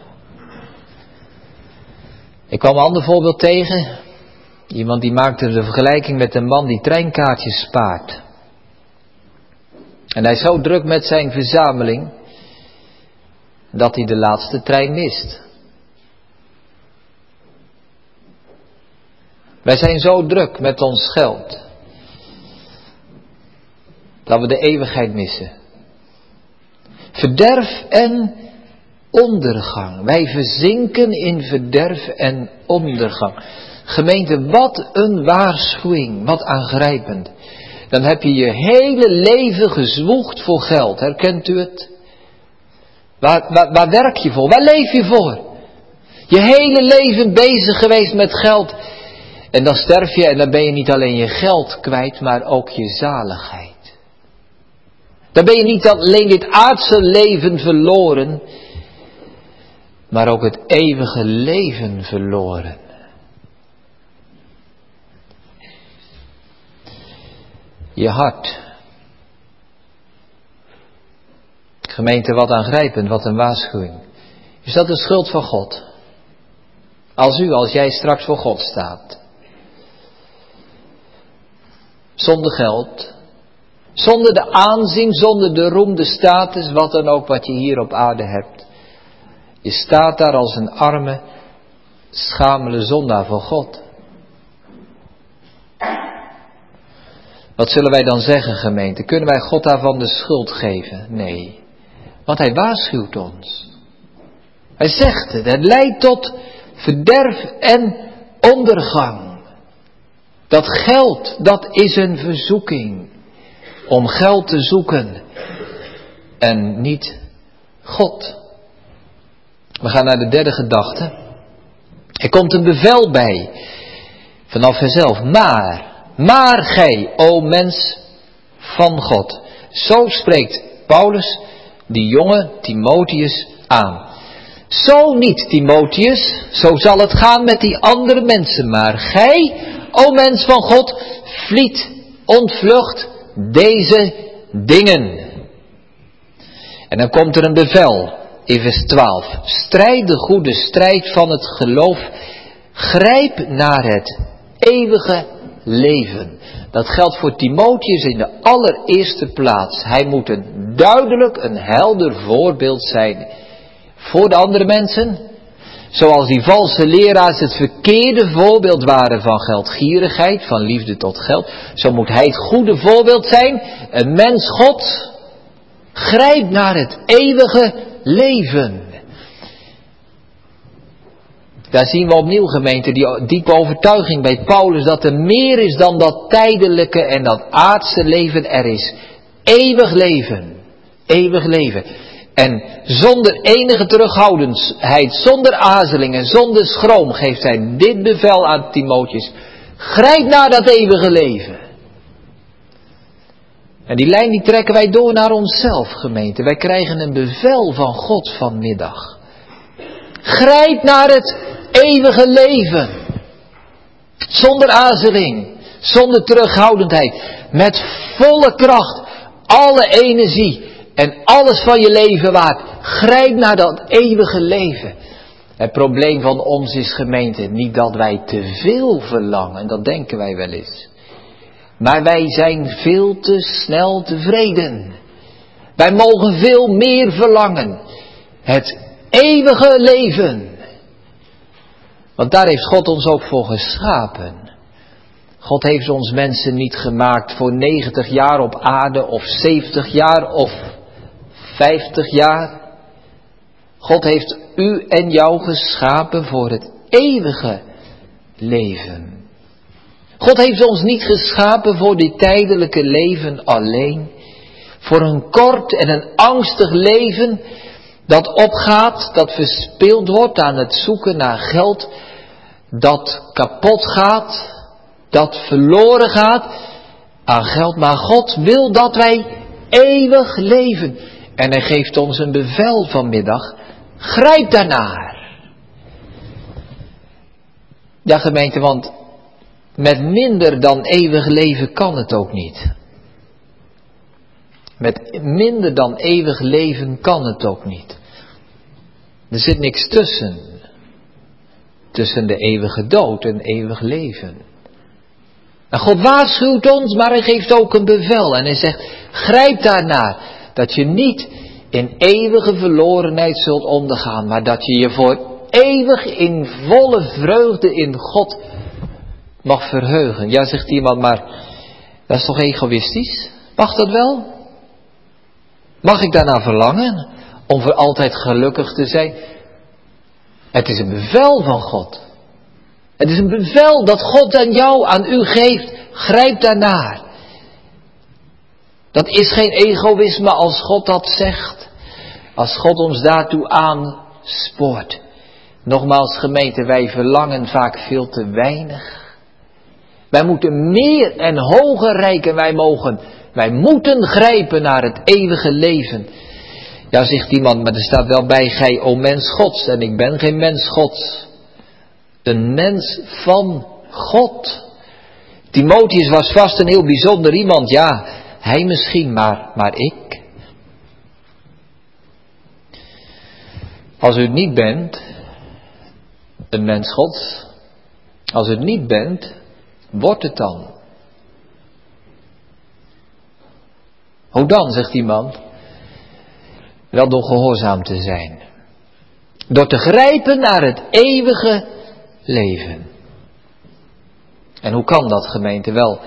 Ik kwam een ander voorbeeld tegen. Iemand die maakte de vergelijking met een man die treinkaartjes spaart. En hij is zo druk met zijn verzameling dat hij de laatste trein mist. Wij zijn zo druk met ons geld dat we de eeuwigheid missen. Verderf en ondergang. Wij verzinken in verderf en ondergang. Gemeente, wat een waarschuwing, wat aangrijpend. Dan heb je je hele leven gezwoegd voor geld. Herkent u het? Waar, waar, waar werk je voor? Waar leef je voor? Je hele leven bezig geweest met geld. En dan sterf je en dan ben je niet alleen je geld kwijt, maar ook je zaligheid. Dan ben je niet alleen dit aardse leven verloren, maar ook het eeuwige leven verloren. Je hart. Gemeente, wat aangrijpend, wat een waarschuwing. Is dat de schuld van God? Als u, als jij straks voor God staat. Zonder geld. Zonder de aanzien, zonder de roem, de status, wat dan ook wat je hier op aarde hebt. Je staat daar als een arme, schamele zondaar voor God. Wat zullen wij dan zeggen, gemeente? Kunnen wij God daarvan de schuld geven? Nee. Want hij waarschuwt ons. Hij zegt het. Het leidt tot verderf en ondergang. Dat geld, dat is een verzoeking. Om geld te zoeken. En niet God. We gaan naar de derde gedachte. Er komt een bevel bij. Vanaf vanzelf. Maar. Maar gij, o mens van God. Zo spreekt Paulus die jonge Timotheus aan. Zo niet, Timotheus, zo zal het gaan met die andere mensen. Maar gij, o mens van God, vliet, ontvlucht deze dingen. En dan komt er een bevel in vers twaalf. Strijd de goede strijd van het geloof. Grijp naar het eeuwige leven. Dat geldt voor Timotheus in de allereerste plaats. Hij moet een duidelijk, een helder voorbeeld zijn voor de andere mensen. Zoals die valse leraars het verkeerde voorbeeld waren van geldgierigheid, van liefde tot geld. Zo moet hij het goede voorbeeld zijn. Een mens God grijpt naar het eeuwige leven. Daar zien we opnieuw, gemeente, die diepe overtuiging bij Paulus dat er meer is dan dat tijdelijke en dat aardse leven. Er is eeuwig leven. Eeuwig leven. En zonder enige terughoudendheid, zonder aarzeling en zonder schroom geeft hij dit bevel aan Timotheus. Grijp naar dat eeuwige leven. En die lijn die trekken wij door naar onszelf, gemeente. Wij krijgen een bevel van God vanmiddag. Grijp naar het eeuwige leven. Zonder aarzeling. Zonder terughoudendheid. Met volle kracht. Alle energie. En alles van je leven waard. Grijp naar dat eeuwige leven. Het probleem van ons is, gemeente, niet dat wij te veel verlangen. Dat denken wij wel eens. Maar wij zijn veel te snel tevreden. Wij mogen veel meer verlangen. Het eeuwige leven. Want daar heeft God ons ook voor geschapen. God heeft ons mensen niet gemaakt voor negentig jaar op aarde of zeventig jaar of vijftig jaar. God heeft u en jou geschapen voor het eeuwige leven. God heeft ons niet geschapen voor dit tijdelijke leven alleen. Voor een kort en een angstig leven dat opgaat, dat verspild wordt aan het zoeken naar geld, dat kapot gaat, dat verloren gaat aan geld. Maar God wil dat wij eeuwig leven. En hij geeft ons een bevel vanmiddag. Grijp daarnaar. Ja, gemeente, want met minder dan eeuwig leven kan het ook niet. Met minder dan eeuwig leven kan het ook niet. Er zit niks tussen. Tussen de eeuwige dood en eeuwig leven. En God waarschuwt ons, maar hij geeft ook een bevel. En hij zegt, grijp daarnaar. Dat je niet in eeuwige verlorenheid zult ondergaan. Maar dat je je voor eeuwig in volle vreugde in God mag verheugen. Ja, zegt iemand, maar dat is toch egoïstisch? Mag dat wel? Mag ik daarna verlangen? Om voor altijd gelukkig te zijn? Het is een bevel van God. Het is een bevel dat God aan jou, aan u geeft. Grijp daarnaar. Dat is geen egoïsme als God dat zegt. Als God ons daartoe aanspoort. Nogmaals gemeente, wij verlangen vaak veel te weinig. Wij moeten meer en hoger reiken. Wij mogen, wij moeten grijpen naar het eeuwige leven. Ja, zegt iemand, maar er staat wel bij, gij o mens Gods. En ik ben geen mens Gods. Een mens van God. Timotheus was vast een heel bijzonder iemand. Ja, hij misschien, maar, maar ik. Als u het niet bent, een mens Gods. Als u het niet bent, wordt het dan. Hoe dan, zegt iemand? Wel door gehoorzaam te zijn. Door te grijpen naar het eeuwige leven. En hoe kan dat, gemeente? Wel,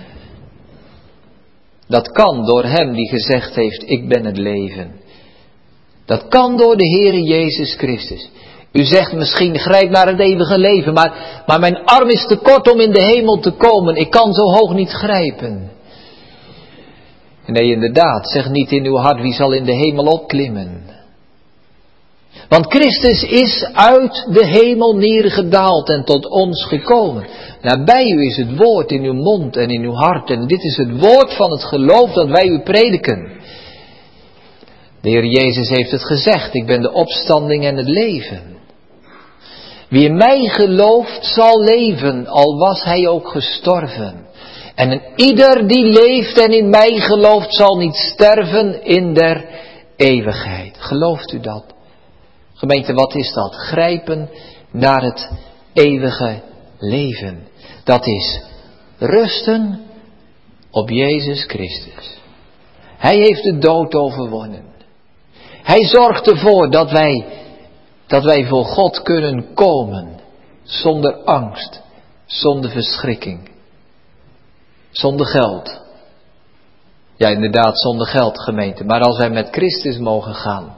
dat kan door hem die gezegd heeft, ik ben het leven. Dat kan door de Heere Jezus Christus. U zegt misschien, grijp naar het eeuwige leven, maar, maar mijn arm is te kort om in de hemel te komen. Ik kan zo hoog niet grijpen. Nee, inderdaad, zeg niet in uw hart, wie zal in de hemel opklimmen? Want Christus is uit de hemel neergedaald en tot ons gekomen. Nabij u is het woord in uw mond en in uw hart. En dit is het woord van het geloof dat wij u prediken. De Heer Jezus heeft het gezegd, ik ben de opstanding en het leven. Wie in mij gelooft zal leven, al was hij ook gestorven. En een ieder die leeft en in mij gelooft zal niet sterven in der eeuwigheid. Gelooft u dat? Gemeente, wat is dat? Grijpen naar het eeuwige leven. Dat is rusten op Jezus Christus. Hij heeft de dood overwonnen. Hij zorgt ervoor dat wij, dat wij voor God kunnen komen. Zonder angst, zonder verschrikking. Zonder geld. Ja, inderdaad, zonder geld, gemeente. Maar als wij met Christus mogen gaan.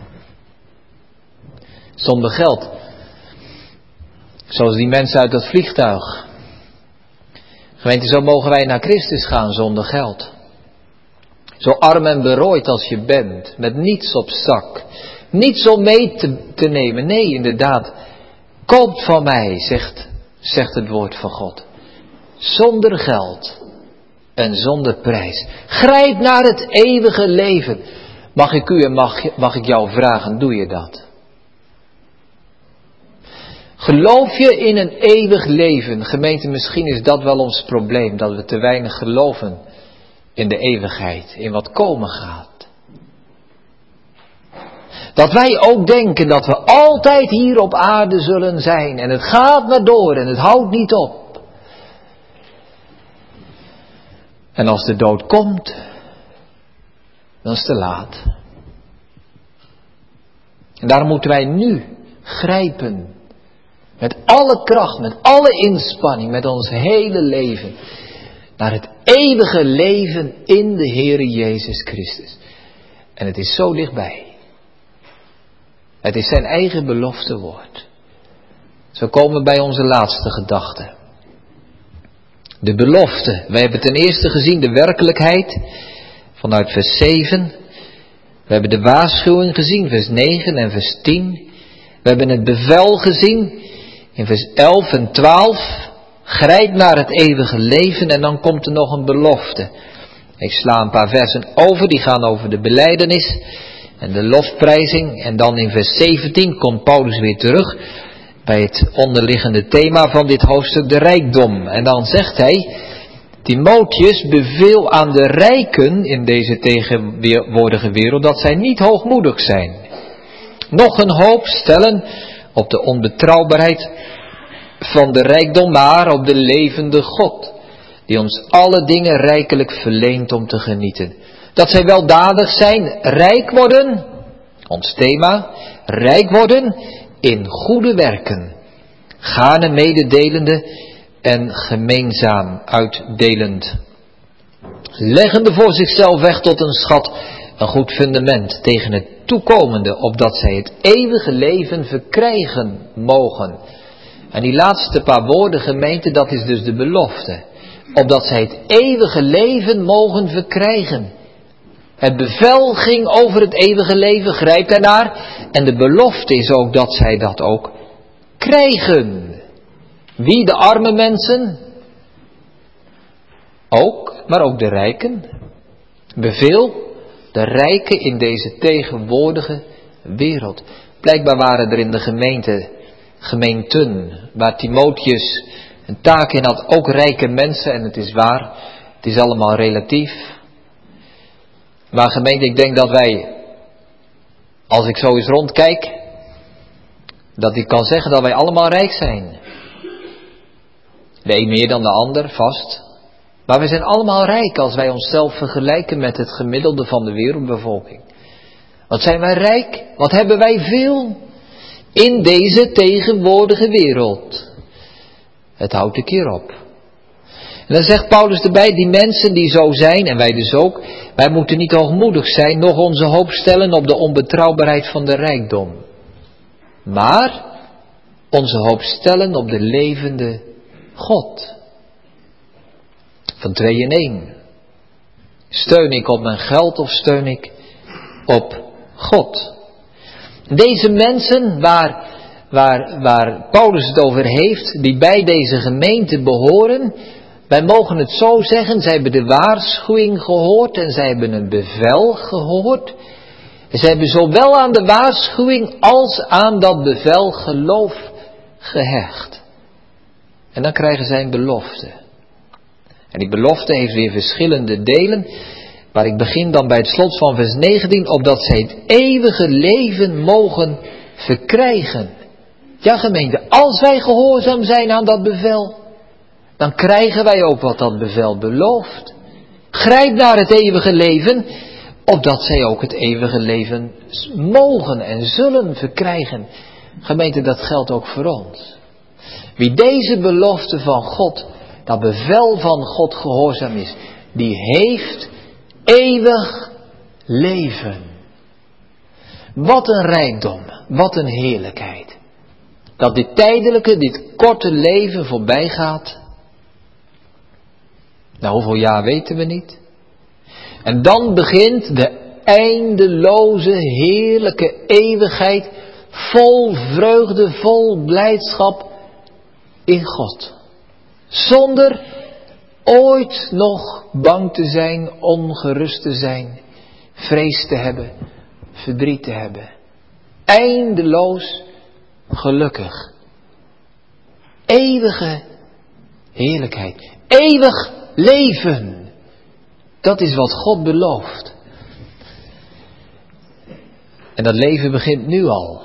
Zonder geld. Zoals die mensen uit dat vliegtuig. Gemeente, zo mogen wij naar Christus gaan zonder geld. Zo arm en berooid als je bent. Met niets op zak. Niets om mee te, te nemen. Nee, inderdaad. Koopt van mij, zegt, zegt het woord van God. Zonder geld. En zonder prijs. Grijp naar het eeuwige leven. Mag ik u en mag, mag ik jou vragen, doe je dat? Geloof je in een eeuwig leven? Gemeente, misschien is dat wel ons probleem. Dat we te weinig geloven in de eeuwigheid. In wat komen gaat. Dat wij ook denken dat we altijd hier op aarde zullen zijn. En het gaat maar door en het houdt niet op. En als de dood komt, dan is het te laat. En daarom moeten wij nu grijpen. Met alle kracht, met alle inspanning, met ons hele leven. Naar het eeuwige leven in de Heere Jezus Christus. En het is zo dichtbij. Het is zijn eigen belofte woord. Zo komen we bij onze laatste gedachte. De belofte. Wij hebben ten eerste gezien de werkelijkheid vanuit vers zeven. We hebben de waarschuwing gezien, vers negen en vers tien. We hebben het bevel gezien in vers elf en twaalf. Grijp naar het eeuwige leven en dan komt er nog een belofte. Ik sla een paar versen over, die gaan over de belijdenis en de lofprijzing. En dan in vers zeventien komt Paulus weer terug. bij het onderliggende thema van dit hoofdstuk, de rijkdom. En dan zegt hij, Timotheus, beveel aan de rijken in deze tegenwoordige wereld dat zij niet hoogmoedig zijn. Nog een hoop stellen op de onbetrouwbaarheid van de rijkdom, maar op de levende God, die ons alle dingen rijkelijk verleent om te genieten. Dat zij weldadig zijn, rijk worden, ons thema, rijk worden in goede werken, gaarne mededelende en gemeenzaam uitdelend, leggende voor zichzelf weg tot een schat, een goed fundament tegen het toekomende, opdat zij het eeuwige leven verkrijgen mogen. En die laatste paar woorden, gemeente, dat is dus de belofte. Opdat zij het eeuwige leven mogen verkrijgen. Het bevel ging over het eeuwige leven, grijp daarnaar. En de belofte is ook dat zij dat ook krijgen. Wie? De arme mensen? Ook, maar ook de rijken. Beveel de rijken in deze tegenwoordige wereld. Blijkbaar waren er in de gemeente, gemeenten, waar Timotheus een taak in had, ook rijke mensen. En het is waar, het is allemaal relatief. Maar gemeente, ik denk dat wij, als ik zo eens rondkijk, dat ik kan zeggen dat wij allemaal rijk zijn. De een meer dan de ander, vast. Maar we zijn allemaal rijk als wij onszelf vergelijken met het gemiddelde van de wereldbevolking. Wat zijn wij rijk? Wat hebben wij veel in deze tegenwoordige wereld? Het houdt een keer op. En dan zegt Paulus erbij, die mensen die zo zijn, en wij dus ook, wij moeten niet hoogmoedig zijn, nog onze hoop stellen op de onbetrouwbaarheid van de rijkdom. Maar onze hoop stellen op de levende God. Van twee in één. Steun ik op mijn geld of steun ik op God? Deze mensen waar, waar, waar Paulus het over heeft, die bij deze gemeente behoren, wij mogen het zo zeggen, zij hebben de waarschuwing gehoord en zij hebben een bevel gehoord. Zij hebben zowel aan de waarschuwing als aan dat bevel geloof gehecht. En dan krijgen zij een belofte. En die belofte heeft weer verschillende delen. Maar ik begin dan bij het slot van vers negentien. Opdat zij het eeuwige leven mogen verkrijgen. Ja gemeente, als wij gehoorzaam zijn aan dat bevel, dan krijgen wij ook wat dat bevel belooft. Grijp naar het eeuwige leven, opdat zij ook het eeuwige leven mogen en zullen verkrijgen. Gemeente, dat geldt ook voor ons. Wie deze belofte van God, dat bevel van God gehoorzaam is, die heeft eeuwig leven. Wat een rijkdom, wat een heerlijkheid. Dat dit tijdelijke, dit korte leven voorbij gaat. Nou, hoeveel jaar weten we niet. En dan begint de eindeloze, heerlijke eeuwigheid, vol vreugde, vol blijdschap in God. Zonder ooit nog bang te zijn, ongerust te zijn, vrees te hebben, verdriet te hebben. Eindeloos gelukkig. Eeuwige heerlijkheid. Eeuwig leven. Dat is wat God belooft. En dat leven begint nu al.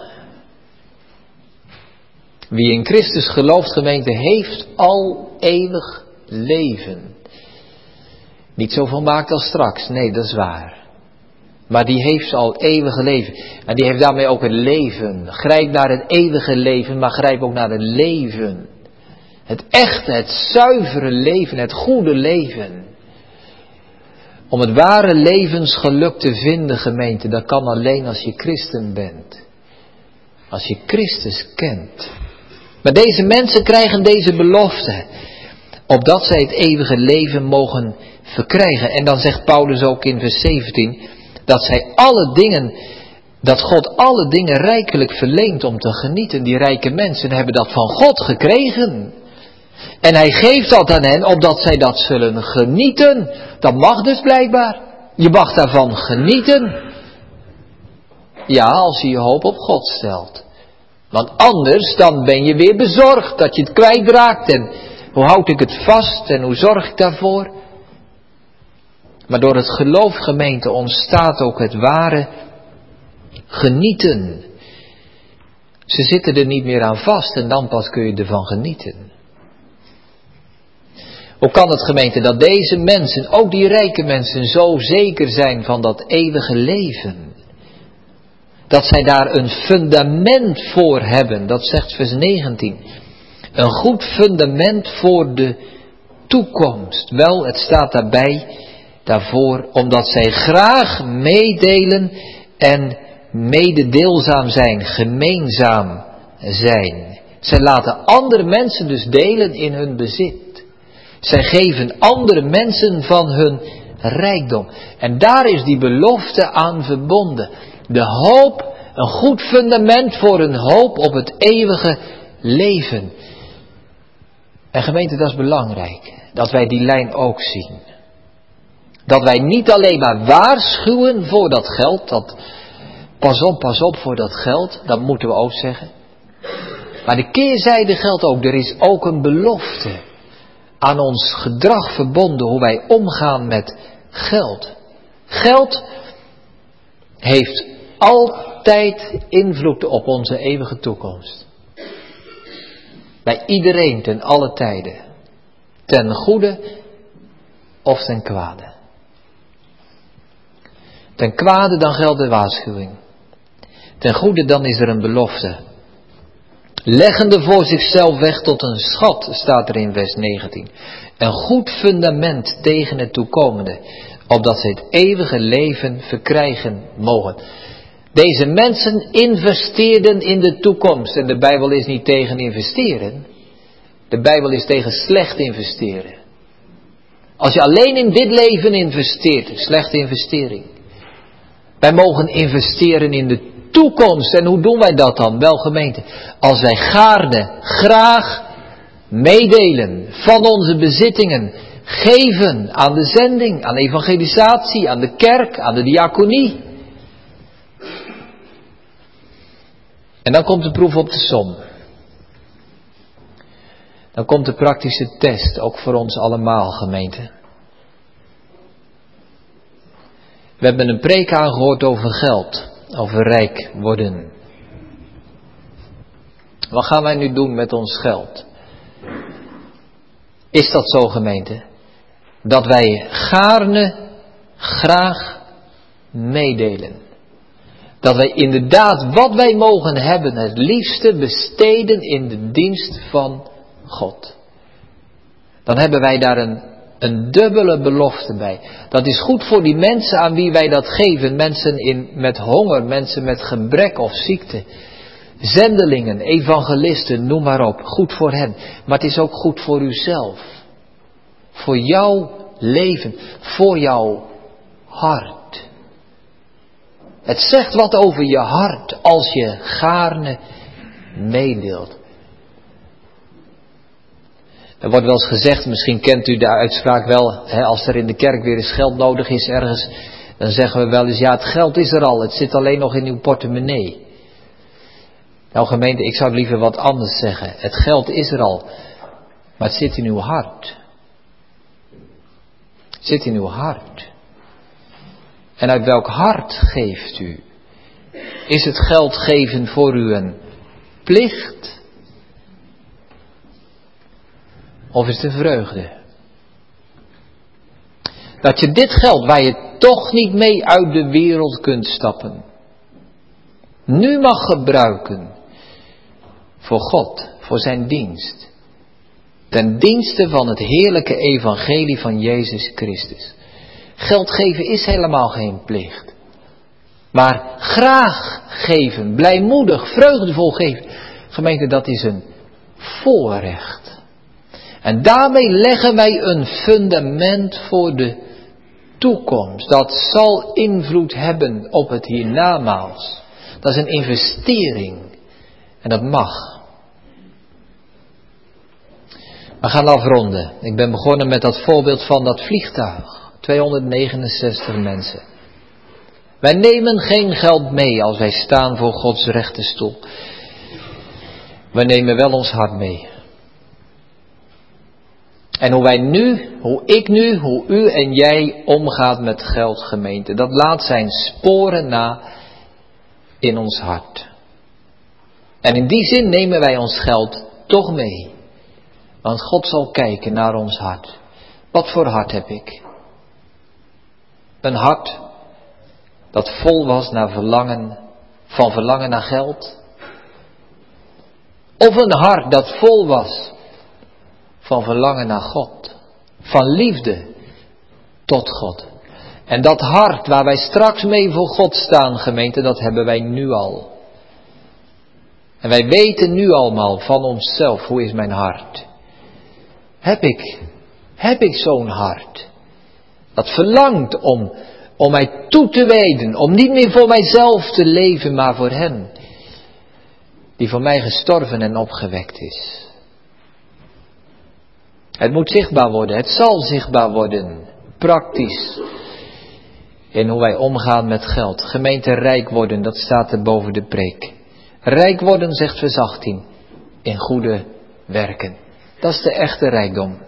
Wie in Christus gelooft, gemeente, heeft al eeuwig leven. Niet zo volmaakt als straks, nee, dat is waar. Maar die heeft al eeuwige leven. En die heeft daarmee ook het leven. Grijp naar het eeuwige leven, maar grijp ook naar het leven. Het echte, het zuivere leven, het goede leven. Om het ware levensgeluk te vinden, gemeente, dat kan alleen als je christen bent. Als je Christus kent. Maar deze mensen krijgen deze belofte, opdat zij het eeuwige leven mogen verkrijgen. En dan zegt Paulus ook in vers zeventien, dat zij alle dingen, dat God alle dingen rijkelijk verleent om te genieten. Die rijke mensen hebben dat van God gekregen. En hij geeft dat aan hen, opdat zij dat zullen genieten. Dat mag dus blijkbaar. Je mag daarvan genieten. Ja, als je je hoop op God stelt. Want anders dan ben je weer bezorgd dat je het kwijtraakt. En hoe houd ik het vast en hoe zorg ik daarvoor? Maar door het geloof, gemeente, ontstaat ook het ware genieten. Ze zitten er niet meer aan vast en dan pas kun je ervan genieten. Hoe kan het, gemeente, dat deze mensen, ook die rijke mensen, zo zeker zijn van dat eeuwige leven? Dat zij daar een fundament voor hebben, dat zegt vers negentien. Een goed fundament voor de toekomst. Wel, het staat daarbij, daarvoor, omdat zij graag meedelen en mededeelzaam zijn, gemeenzaam zijn. Zij laten andere mensen dus delen in hun bezit. Zij geven andere mensen van hun rijkdom. En daar is die belofte aan verbonden. De hoop, een goed fundament voor een hoop op het eeuwige leven. En gemeente, dat is belangrijk. Dat wij die lijn ook zien. Dat wij niet alleen maar waarschuwen voor dat geld. Dat, pas op, pas op voor dat geld. Dat moeten we ook zeggen. Maar de keerzijde geldt ook. Er is ook een belofte aan ons gedrag verbonden. Hoe wij omgaan met geld. Geld heeft altijd invloed op onze eeuwige toekomst. Bij iedereen ten alle tijden. Ten goede of ten kwade. Ten kwade dan geldt de waarschuwing. Ten goede dan is er een belofte. Leggende voor zichzelf weg tot een schat, staat er in vers negentien. Een goed fundament tegen het toekomende, opdat ze het eeuwige leven verkrijgen mogen. Deze mensen investeerden in de toekomst. En de Bijbel is niet tegen investeren. De Bijbel is tegen slecht investeren. Als je alleen in dit leven investeert, slechte investering. Wij mogen investeren in de toekomst. En hoe doen wij dat dan? Wel, gemeente, als wij gaarne, graag meedelen van onze bezittingen, geven aan de zending, aan de evangelisatie, aan de kerk, aan de diaconie. En dan komt de proef op de som. Dan komt de praktische test, ook voor ons allemaal, gemeente. We hebben een preek aangehoord over geld, over rijk worden. Wat gaan wij nu doen met ons geld? Is dat zo, gemeente? Dat wij gaarne, graag meedelen. Dat wij inderdaad wat wij mogen hebben het liefste besteden in de dienst van God. Dan hebben wij daar een, een dubbele belofte bij. Dat is goed voor die mensen aan wie wij dat geven. Mensen in, met honger, mensen met gebrek of ziekte. Zendelingen, evangelisten, noem maar op. Goed voor hen. Maar het is ook goed voor uzelf. Voor jouw leven. Voor jouw hart. Het zegt wat over je hart als je gaarne meedeelt. Er wordt wel eens gezegd, misschien kent u de uitspraak wel, hè, als er in de kerk weer eens geld nodig is ergens, dan zeggen we wel eens, ja, het geld is er al, het zit alleen nog in uw portemonnee. Nou gemeente, ik zou liever wat anders zeggen. Het geld is er al, maar het zit in uw hart. Het zit in uw hart. En uit welk hart geeft u? Is het geld geven voor u een plicht? Of is het een vreugde? Dat je dit geld, waar je toch niet mee uit de wereld kunt stappen, nu mag gebruiken voor God, voor zijn dienst. Ten dienste van het heerlijke evangelie van Jezus Christus. Geld geven is helemaal geen plicht. Maar graag geven, blijmoedig, vreugdevol geven. Gemeente, dat is een voorrecht. En daarmee leggen wij een fundament voor de toekomst. Dat zal invloed hebben op het hiernamaals. Dat is een investering. En dat mag. We gaan afronden. Ik ben begonnen met dat voorbeeld van dat vliegtuig. tweehonderdnegenenzestig mensen. Wij nemen geen geld mee als wij staan voor Gods rechte stoel. We nemen wel ons hart mee. En hoe wij nu, hoe ik nu, hoe u en jij omgaat met geld, gemeente, dat laat zijn sporen na in ons hart. En in die zin nemen wij ons geld toch mee. Want God zal kijken naar ons hart. Wat voor hart heb ik? Een hart dat vol was naar verlangen, van verlangen naar geld? Of een hart dat vol was van verlangen naar God, van liefde tot God? En dat hart waar wij straks mee voor God staan, gemeente, dat hebben wij nu al. En wij weten nu allemaal van onszelf, hoe is mijn hart? Heb ik, heb ik zo'n hart? Dat verlangt om, om mij toe te wijden, om niet meer voor mijzelf te leven, maar voor hen, die voor mij gestorven en opgewekt is. Het moet zichtbaar worden, het zal zichtbaar worden, praktisch, in hoe wij omgaan met geld. Gemeente, rijk worden, dat staat er boven de preek. Rijk worden, zegt vers achttien, in goede werken. Dat is de echte rijkdom.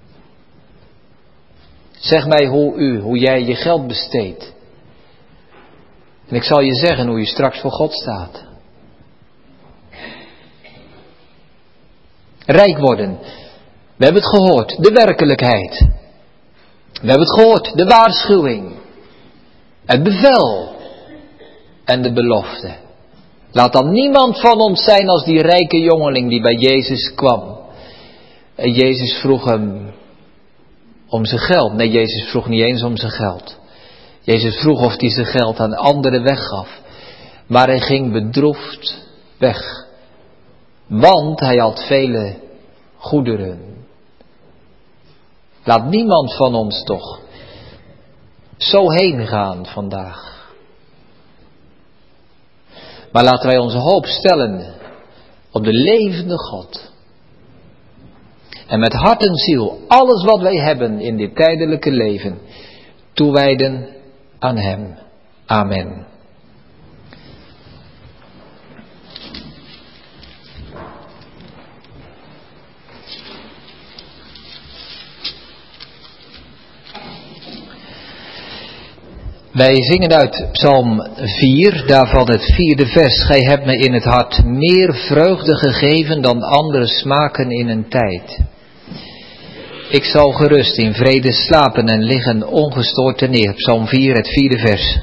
Zeg mij hoe u, hoe jij je geld besteedt. En ik zal je zeggen hoe je straks voor God staat. Rijk worden. We hebben het gehoord, de werkelijkheid. We hebben het gehoord, de waarschuwing. Het bevel. En de belofte. Laat dan niemand van ons zijn als die rijke jongeling die bij Jezus kwam. En Jezus vroeg hem om zijn geld. Nee, Jezus vroeg niet eens om zijn geld. Jezus vroeg of hij zijn geld aan anderen weggaf. Maar hij ging bedroefd weg. Want hij had vele goederen. Laat niemand van ons toch zo heen gaan vandaag. Maar laten wij onze hoop stellen op de levende God. En met hart en ziel alles wat wij hebben in dit tijdelijke leven toewijden aan Hem. Amen. Wij zingen uit Psalm vier, daarvan het vierde vers. Gij hebt me in het hart meer vreugde gegeven dan andere smaken in een tijd. Ik zal gerust in vrede slapen en liggen ongestoord ter neer. Psalm vier, het vierde vers.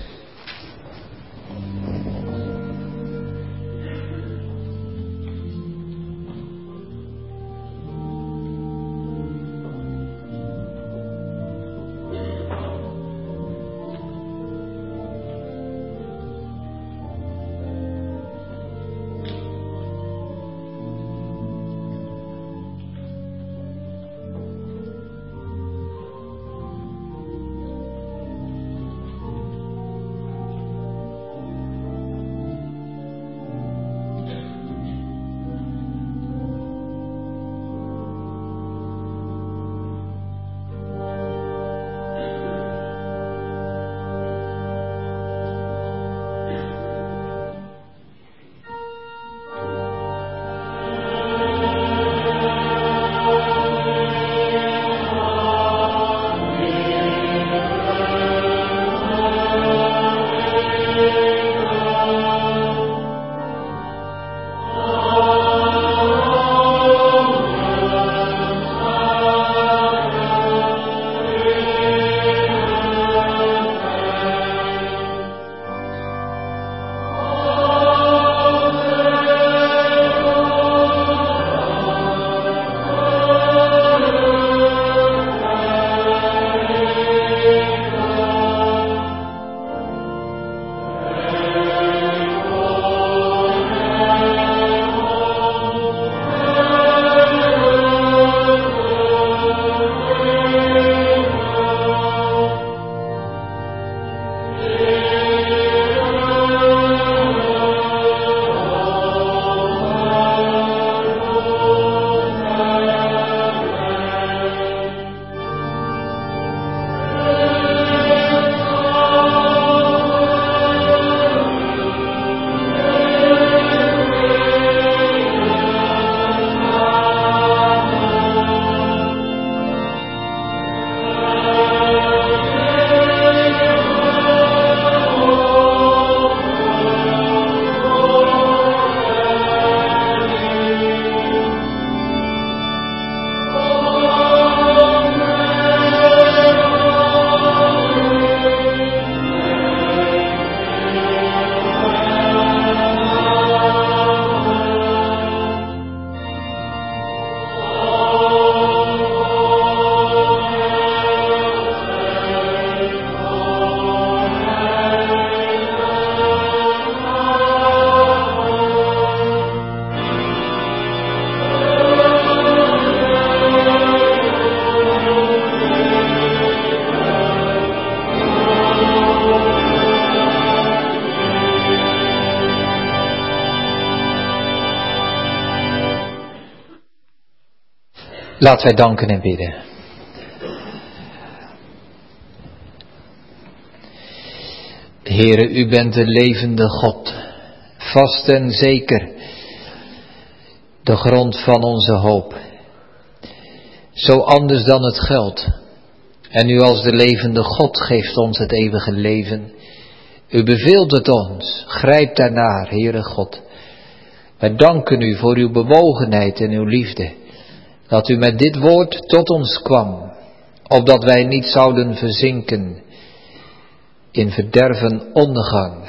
Laten wij danken en bidden. Heere, u bent de levende God, vast en zeker, de grond van onze hoop. Zo anders dan het geld. En u als de levende God geeft ons het eeuwige leven. U beveelt het ons, grijp daarnaar, Heere God. Wij danken u voor uw bewogenheid en uw liefde, dat u met dit woord tot ons kwam, opdat wij niet zouden verzinken in verderven ondergang,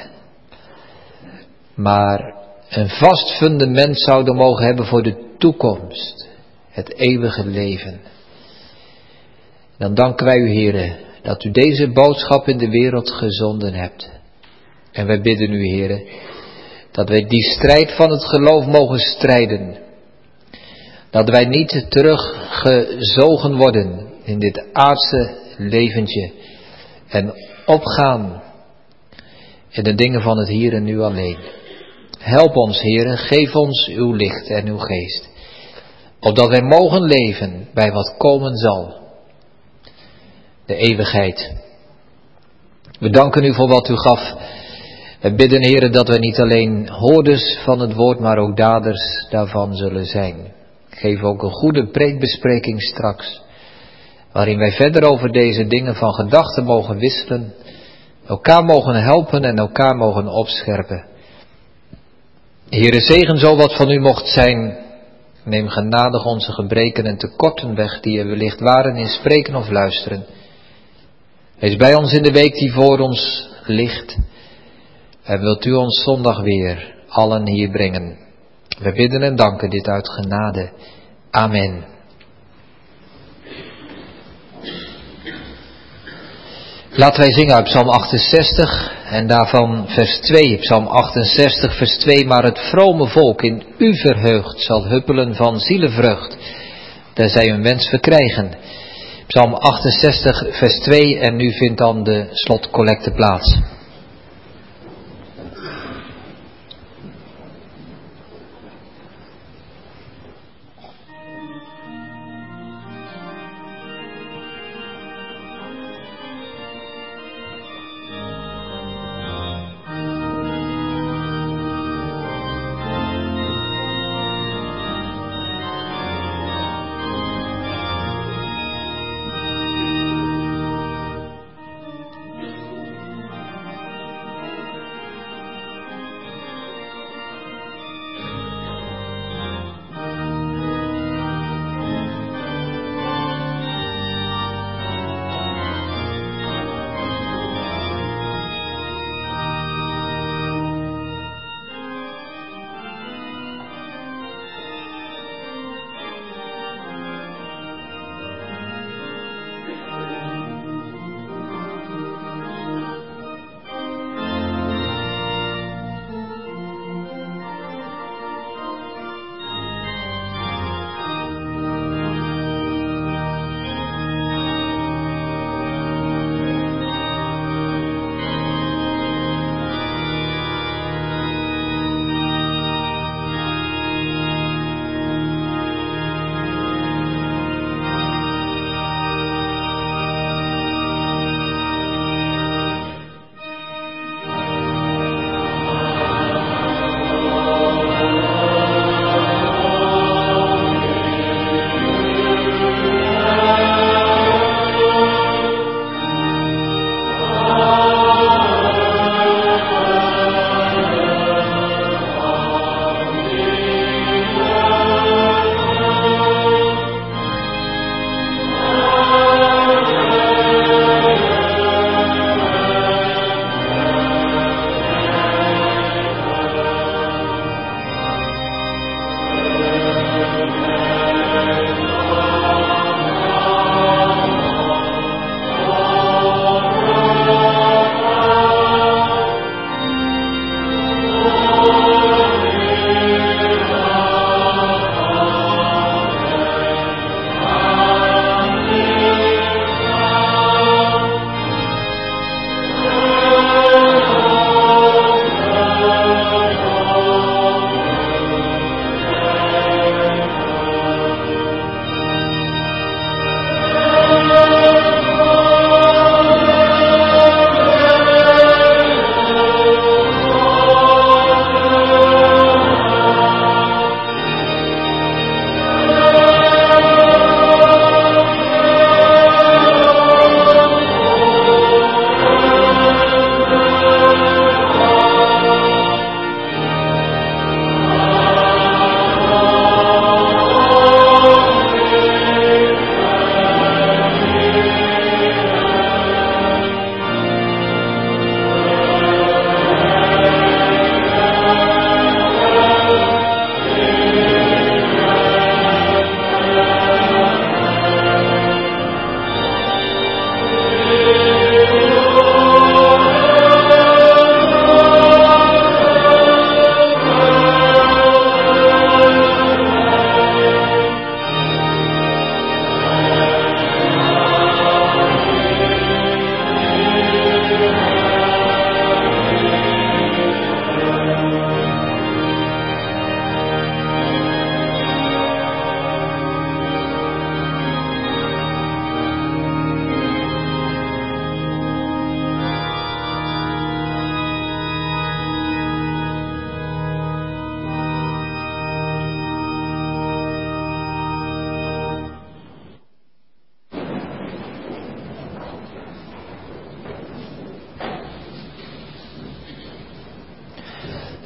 maar een vast fundament zouden mogen hebben voor de toekomst, het eeuwige leven. Dan danken wij u, Heere, dat u deze boodschap in de wereld gezonden hebt. En wij bidden u, Heere, dat wij die strijd van het geloof mogen strijden. Dat wij niet teruggezogen worden in dit aardse leventje en opgaan in de dingen van het hier en nu alleen. Help ons, Heere, geef ons uw licht en uw geest, opdat wij mogen leven bij wat komen zal, de eeuwigheid. We danken u voor wat u gaf. We bidden, Heere, dat we niet alleen hoorders van het woord, maar ook daders daarvan zullen zijn. Geef ook een goede preekbespreking straks, waarin wij verder over deze dingen van gedachten mogen wisselen, elkaar mogen helpen en elkaar mogen opscherpen. Heere, zegen zo wat van u mocht zijn. Neem genadig onze gebreken en tekorten weg, die er wellicht waren in spreken of luisteren. Wees bij ons in de week die voor ons ligt. En wilt u ons zondag weer allen hier brengen. We bidden en danken dit uit genade. Amen. Laten wij zingen uit Psalm achtenzestig en daarvan vers twee. Psalm achtenzestig vers twee. Maar het vrome volk in u verheugt zal huppelen van zielenvrucht, daar zij hun wens verkrijgen. Psalm achtenzestig vers twee en nu vindt dan de slotcollecte plaats.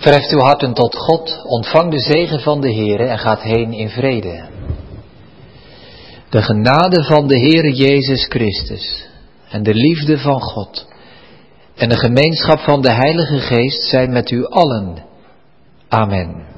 Verheft uw harten tot God, ontvang de zegen van de Heere en gaat heen in vrede. De genade van de Heere Jezus Christus en de liefde van God en de gemeenschap van de Heilige Geest zijn met u allen. Amen.